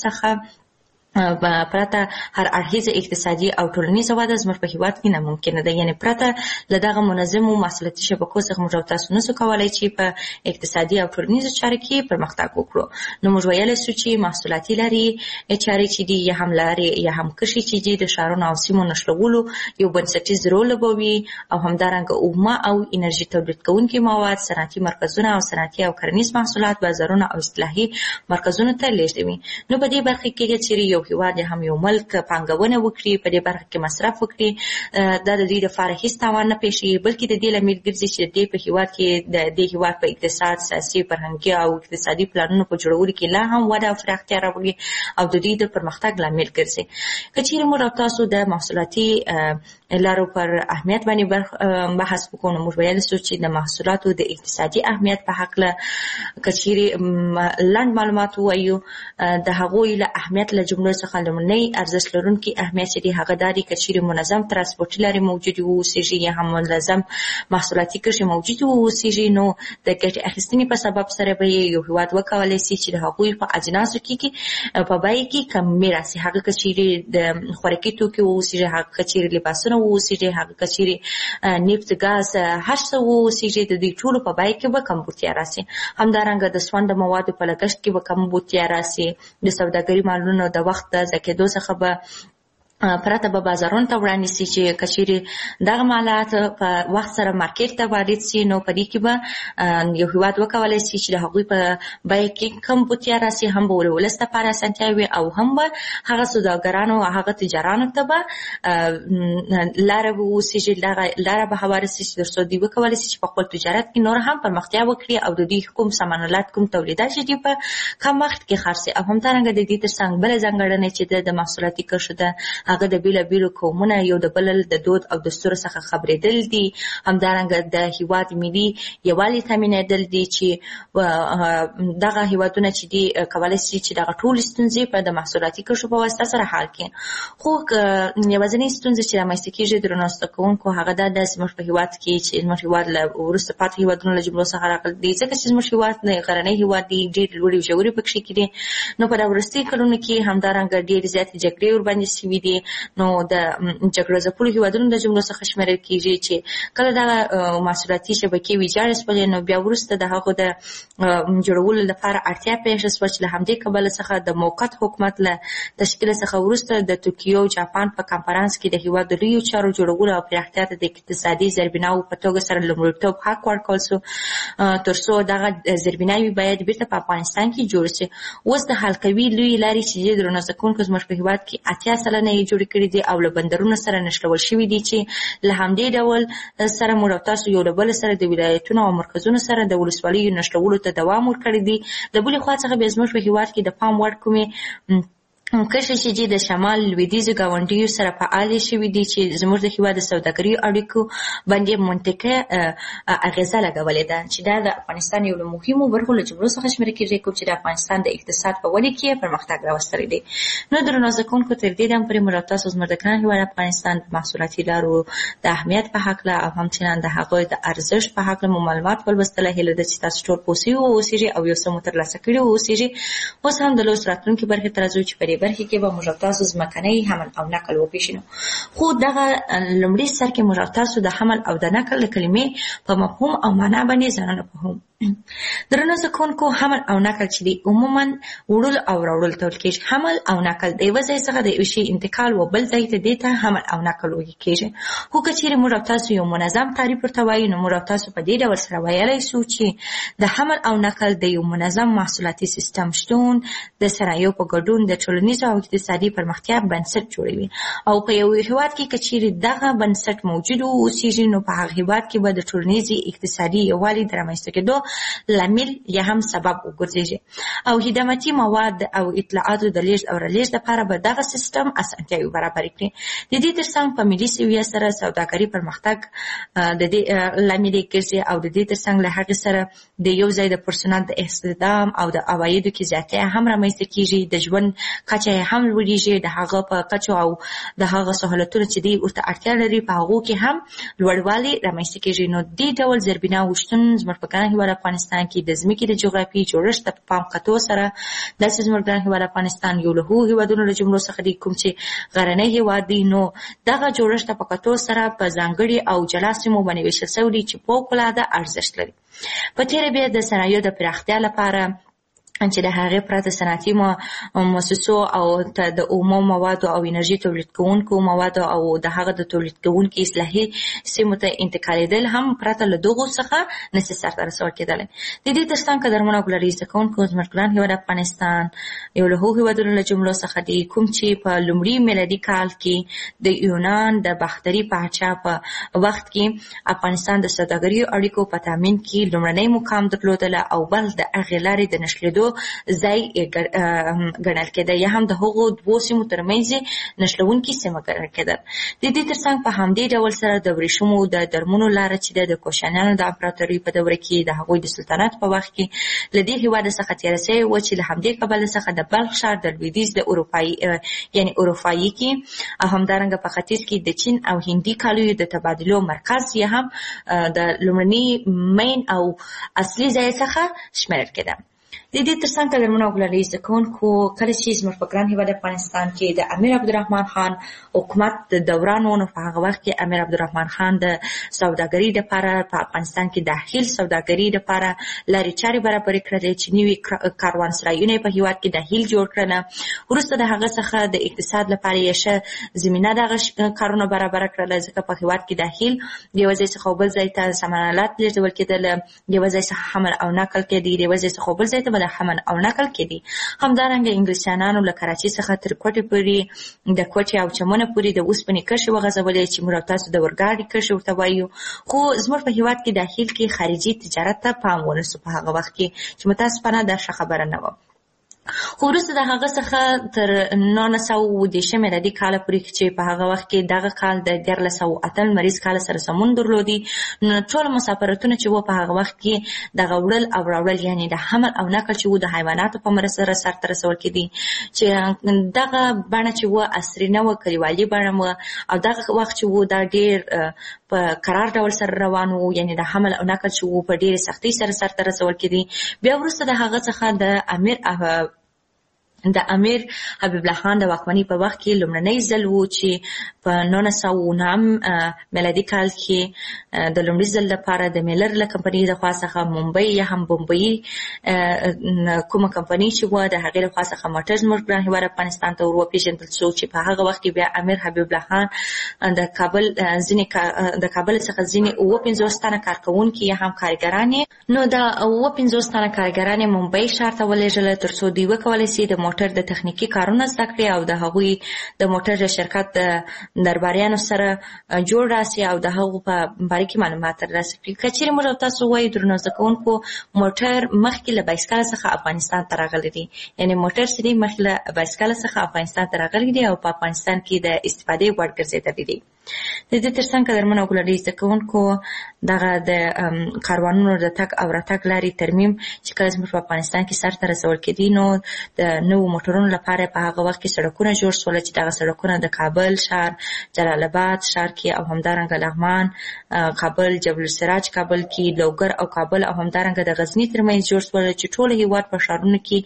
پرته هر اړخیزه اقتصادي او ټولنیزه وده زموږ په هېواد کې ناممکنه ده. یعنې پرته له دغه منظمو محصولاتي شبکو څخه موږ تاسو نشو کولی چې په اقتصادي او ټولنیزو چارو کې پرمختګ وکړو. نو موږ ویلی شو چې محصولاتي لارې چارې چې دي یا هم لارې یا هم کرښې چې دي د ښارونو او سیمو نښلولو یو بنسټیز رول لوبوي او همدارنګه اومه او انرژي تولید کوونکي مواد، صنعتي مرکزونه او صنعتي او کرنیز محصولات بازارونه او اصلاحي مرکزونو ته لیږدوي. نو په دې برخه کې چېرې یو هیواد هم یو ملک پانګونه وکړي، په دې برخه کې مصرف وکړي، دا د دوی لپاره هیڅ تاوان نه پیښیږي، بلکې د دې لامل ګرځي چې د دې په هیواد کې د دې هیواد په اقتصاد، سیاسي، فرهنګي او اقتصادي پلانونو په جوړولو کې لا هم وده او پراختیا راوړي او د دوی د پرمختګ لامل ګرځي. که چیرې موږ او تاسو د محصولاتي لارو پر اهمیت باندې بحث وکړو، نو موږ ویلی سو چې د محصولاتو د اقتصادي اهمیت په هکله که چیرې لنډ معلومات ووایو، د هغوی له اهمیت له جملو څخه لومړنی ارزښت لرونکي اهمیت چې دی هغه دا دی که چیرې منظم ترانسپورټي لارې موجودې واوسیږي یا هم منظم محصولاتي کرښې موجودې واوسیږي، نو د ګټې اخیستنې په سبب سره به یو هیواد وکولی سي چې د هغوی په اجناسو کې په بیې کې کمي راسي. هغه که چیرې د خوراکي توکي واوسیږي، هغه که چیرې لباسونه واوسیږي، هغه که چیرې نفت، ګاز، هر څه واوسیږي، د دوی ټولو په بیې کې به کمبودتیا راسي. همدارنګه د سون د موادو په لګښت کې به کمبودتیا راسي، د سوداګري مالونو د وخت د ضایع کېدو څخه به پرته به بازارونو ته وړاندې سي چې که چیرې دغه مالات په وخت سره مارکیټ ته وارد سي، نو په دې کې به یو هیواد وکولی سي چې د هغوی په بیه کې کمبودتیا راسي، هم به ولس لپاره اسانتیا وي او هم به هغه سوداګرانو او هغه تجارانو ته به لاره واوسیږي، لاره به هواره سي چې تر څو دوی وکولی سي چې په خپل تجارت کې نور هم پرمختیا وکړي او د دوی کوم سامانالات، کوم تولیدات چې دي په کم وخت کې خرڅ. او همدارنګه د دې تر څنګ بله ځانګړنه چې د محصولاتي کرښو ده، هغه د بیلابیلو قومونه یو د بل د دود او دستور څخه خبرېدل دي، همدارنګه د هیواد ملي یووالي تامینېدل دي چې دغه هیوادونه چې دي کولی شي چې دغه ټولې ستونزې په د محصولاتي کرښو په واسطه سره حل کړي. خو یوازینۍ ستونزه چې رامنځته کېږي درنو زده کوونکو هغه دا ده زموږ په هیواد کې چې زموږ هیواد له وروسته پاتې هیوادونو له جملو څخه راغلی دی، ځکه چې زموږ هیواد غرنی هیواد دی، ډېر لوړې ژورې پکښې کې دي، نو په دا وروستیو کلونو کې همدارنګه ډېرې زیاتې جګړې ورباندې سوي دي، نو د جګړه ځپلو هیوادونو د جملو څخه شمیرل کېږي چې کله دغه محصولاتي شبکې ویجاړې شولې، نو بیا وروسته د هغو د جوړولو لپاره اړتیا پیښه شوه چې له همدې کبله څخه د موقت حکومت له تشکیل څخه وروسته د توکیو او جاپان په کنفرانس کې د هیواد د لویو چارو جوړولو او پراختیا ته د اقتصادي زیربناوو په توګه سره لومړیتوب حق ورکړل سو، تر څو دغه زیربناوې باید بیرته په افغانستان کې جوړ شي. اوس د حل کوي لویې لارې چې درنو زده کوونکو زموږ په هیواد کې 80 سلنه یې جوړې کړي دي او له بندرونو سره نښلول شوي دي چې له همدې ډول سره موږ او تاسو یو له بل سره د ولایتونو او مرکزونو سره د ولسوالیو نښلولو ته دوام ورکړی دی. د بلې خوا څخه بیا زموږ په هیواد کې د پام وړ کومې کرښې چې د شمال لویدیځو ګاونډیو سره فعالې شوي دي چې زموږ د هیواد د سوداګرۍ اړیکو باندې منطقه اغیزه لګولې ده، چې دا د افغانستان یو له مهمو برخو له جملو څخه شمیرل کېږي، کوم چې د افغانستان د اقتصاد په ودې کې پرمختګ راوستلی دی. نو درنو زده کوونکو تر دې دم پورې موږ او تاسو زموږ د ګران هیواد افغانستان د محصولاتي لارو د اهمیت په هکله او همچنان د هغوی د ارزښت په هکله مو معلومات ولوستله. هیله ده چې تاسو ټول پوه سوي واوسیږئ او یو څه مو ترلاسه کړي واوسیږئ. اوس هم د لوست راتلونکي برخې ته راځو چې په برخې کې به موږ تاسو ځمکنی حمل او نقل وپېژنو. خو دغه لومړي سر کې موږ تاسو د حمل او د نقل د کلمې په مفهوم او معنا باندې ځانونه پوهوو. درنو زده کوونکو حمل او نقل چې دی عموما وړل او راوړل ته ویل کېږي. حمل او نقل د یوه ځای څخه د یو شي انتقال و بل ځای ته دې ته حمل او نقل ویل کېږي. خو که چیرې موږ تاسو یو منظم تعریف ورته وایو نو موږ تاسو په دې ډول سره ویلی شو چې د حمل او نقل د یو منظم محصولاتي سیستم شتون د صنایعو په ګډون د ټولنیزو او اقتصادي پرمختیا بنسټ جوړوي او په یو هیواد کې که چیرې دغه بنسټ موجود واوسیږي نو په هغه هیواد کې به د ټولنیزي اقتصادي یووالي د رامنځته کېدو لامل یا هم سبب وګرځي او خدماتي مواد او اطلاعاتو د لیږد او رالېږد لپاره به دغه سیستم اسانتیاوې برابرې کړي. د دې ترڅنګ په ملي سویه سره سوداګري پرمختګ د دې لامل ګرځي او د دې ترڅنګ له هغې سره د یو ځای د پرسونل د استخدام او د عوایدو کې زیاتې هم رامنځته کېږي، د ژوند کچه هم لوړېږي، د هغه په کچو او د هغه سهولتونو چې دوی ورته اړتیا لري په هغو کې هم لوړوالی رامنځته کېږي. نو دې ډول زیربناوو شتون زموږ په ګران هېواد افغانستان کې د ځمکې د جغرافیې جوړښت ته په پام کتو سره داسې زموږ ګران هېواد افغانستان یو له هغو هېوادونو له جملو څخه دی کوم چې غرنی هېواد دی. نو دغه جوړښت ته په کتو سره په ځانګړي او جلا سیمو باندې ویشل شوي دي چې فوق‌العاده ارزښت لري. په تېره بیا د صنایعو د پراختیا لپاره چې د هغې پرته صنعتي مؤسسو او د اومو موادو او انرژي تولید کوونکو موادو او د هغه د تولید کوونکو اصلاحي سیمو ته انتقالېدل هم پرته له دغو څخه نشي سرته رسول کېدلی. د دې ترڅنګ قدرمنو او ګلالي زده کوونکو زموږ ګران هېواد افغانستان یو له هغو هېوادونو له جملو څخه دی کوم چې په لومړي میلادي کال کې د یونان د باختري پاچا په وخت کې افغانستان د سوداګرۍ اړیکو په تامین کې لومړنی مقام درلودله او بل د هغې لارې د نښلېدو ځای ګڼل کېده یا هم د هغو دوو سیمو ترمنځ نښلونکې سیمه ګڼل کېدل. د دې ترڅنګ په همدې ډول سره د ورېښمو د درمونو لاره چې د کوشانیانو د امپراتورۍ په دوره کې د هغوی د سلطنت په وخت کې له دې هېواده څخه تېره سوې وه چې له همدې کبله څخه د بلخ ښار د لویدیځ د اروپایي کې او همدارنګه په ختیځ کې د چین او هندي کالیو د تبادلو مرکز یا هم د لومړني مین او اصلي ځای څخه شمیرل کېده. د دې ترڅنګ قدرمنو او ګلالي زده کوونکو کله چې زموږ په ګران هېواد افغانستان کې د امیر عبدالرحمن خان حکومت د دوران و نو په هغه وخت کې امیر عبدالرحمن خان د سوداګرۍ دپاره په افغانستان کې داخل سوداګرۍ دپاره لارې چارې برابرې کړلې چې نوي کاروانسرایونه یې په هېواد کې داخل جوړ کړله. وروسته د هغه څخه د اقتصاد لپاره یې ښه زمینه دغه کارونه برابره کړله ځکه په هېواد کې داخل د یوه ځای څخه بل ځای ته سامان آلات لیږدول کېدل، د یوه ځای څخه حمل او نقل کېدی، د یوه ځای څخه بل ځای ته د حمل او نقل کېدی. همدارنګه انګلیسیانانو له کراچۍ څخه تر کوټې پورې د کوټې او چمنه پورې د اوسپنې کرښې وغځولې چې موږ او تاسو د اورګاډي کرښې ورته وایو. خو زموږ په هېواد کې داخل کې خارجي تجارت ته پام ونه سو په هغه وخت کې چې متاسفانه دا ښه خبره نه وه. خو وروسته د هغه څخه تر 1920 میلادي کاله پورې چې په هغه وخت کې دغه کال د 1908 لمریز کال سره سمون درلودي، نو ټول مسافرتونه چې وو په هغه وخت کې دغه وړل او راوړل یعنې د حمل او نقل چې وو د حیواناتو په مرسته سره سرته رسول کېدي چې دغه بڼه چې وه عصري نه وه، کلیوالي بڼه وه او دغه وخت چې وو دا ډېر په قرار ډول سره روان وو، یعنې د حمل او نقل چې وو په ډېرې سختۍ سره سرته رسول کېدي. بیا وروسته د هغه څخه د امیر حبیب الله خان د واکمنۍ په وخت کې لومړنی ځل وو چې په 1909 میلادي کال کې د لومړي ځل لپاره د میلر له کمپنۍ د خوا څخه ممبئی یا هم بمبئی کومه کمپنۍ چې وه د هغې له خوا څخه موټر زموږ ګران هېواد افغانستان ته ور وپېژندل شو چې په هغه وخت کې بیا امیر حبیب الله خان د کابل څخه ځینې 50 تنه کارکوونکي یا هم کارګران نو د 50 تنه کارګران یې ممبئی ښار ته ولېږله تر څو دوی وکولی شي د موټر د تخنیکي کارونه زده کړي او د هغوی د موټر شرکت د درباریانو سره جوړ راسي او د هغو په باره کې معلومات ترلاسه کړي. که چیرې موږ تاسو وایو درنو زده کوونکو موټر مخکې له بایسکل څخه افغانستان ته راغلی دی، یعنې موټر چې دی مخکې له بایسکل څخه افغانستان ته راغلی دی او په افغانستان کې د استفادې وړ ګرځېدلی دی. د دې ترڅنګ قدرمنو او ګلالي زده کوونکو دغه د کاروانونو د تګ او راتګ لارې ترمیم چې کله زموږ په افغانستان کې سرته رسول کېدي نو د نوو موټرونو لپاره په هغه وخت کې سړکونه جوړ شول چې دغه سړکونه د کابل ښار، جلال آباد ښار کې او همدارنګه لغمان کابل، جبل السراج کابل کې، لوګر او کابل او همدارنګه د غزني ترمنځ جوړ شول چې ټول هېواد په ښارونو کې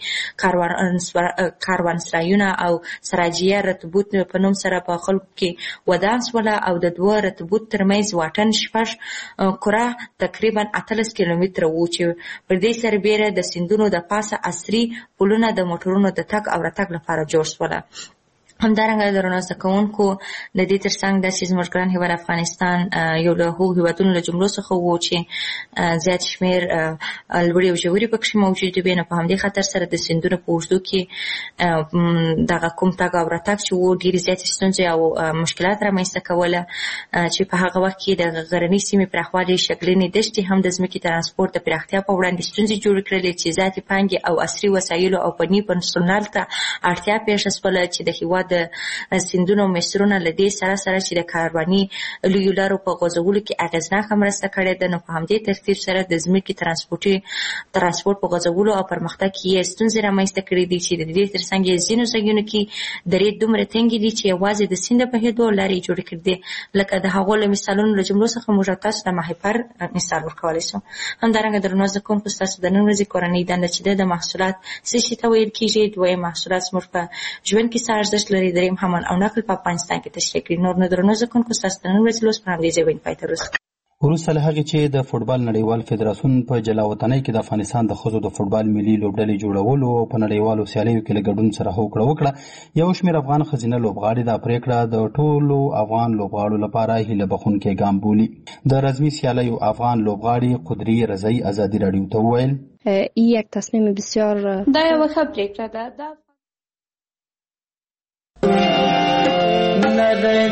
کاروانسرایونه او سراجیه رتبوت په نوم سره په خلکو کې ودان شول او د دوه رتبوت ترمنځ واټن 6 کره تقریبا 18 کیلومتره وو چې پر دې سربیره د سیندونو د پاسه عصري پلونه د موټرونو د تګ او راتګ لپاره جوړ شول. همدارنګه درنو زده کوونکو د دې ترڅنګ داسې زموږ ګران هېواد افغانستان یو له هغو هېوادونو له جملو څخه و چې زیات شمېر لوړې او ژورې پکښې موجودې وې، نو په همدې خاطر سره د سیندونو په اوږدو کې دغه کوم تګ او راتګ چې و ډېرې زیاتې ستونزې او مشکلات رامنځته کوله چې په هغه وخت کې د غرنۍ سیمې پراخوالي، شګلنې دښتې هم د ځمکې ترانسپورت د پراختیا په وړاندې ستونزې جوړې کړلې چې زیاتې پانګې او عصري وسایلو او فني پرسونل ته اړتیا پېښه شوله چې د هېواد د سیندونو مصرونه له دې سره چې د کارواني لویو لارو په غځولو کې اغېزناکه مرسته کړې ده، نو په همدې ترتیب سره د ځمکې ترانسپورت په غځولو او پرمختګ کې یې ستونزې رامنځته کړې دي چې د دې ترڅنګ یې ځینو ځایونو کې درې دومره تنګې دي چې یوازې د سیند په بهېدو لارې یې جوړې کړې دي. لکه د هغو له مثالونو له جملو څخه موږ تاسو د ماهیپر مثال ورکولی شو. همدارنګه درنو زده کوونکو ستاسو د نن ورځې کورنۍ دنده چې د محصولات څه شي ته ویل کېږي، دویم محصولات زموږ په ژوند کې څه ارزښت لري، دریم حمل او نقل په افغانستان کې تشریح کړي. نور نو درنو زده کوونکو ستاسو د نن ورځې لوست په همدې ځای باندې پای ته رسوي. وروسته له هغې چې د فوټبال نړیوال فدراسیون په جلاوطنۍ کې د افغانستان د ښځو د فوټبال ملي لوبډلې جوړولو او په نړیوالو سیالیو کې له ګډون سره هوکړه وکړه، یو شمېر افغان ښځینه لوبغاړي دا پرېکړه د ټولو افغان لوبغاړو لپاره هیله بښونکی ګام بولي. د رزمي سیالیو افغان لوبغاړي قدري رضایی ازادي راډیو ته وویل این یک تصمیم بسیار دا یو ښه پرېکړه ده.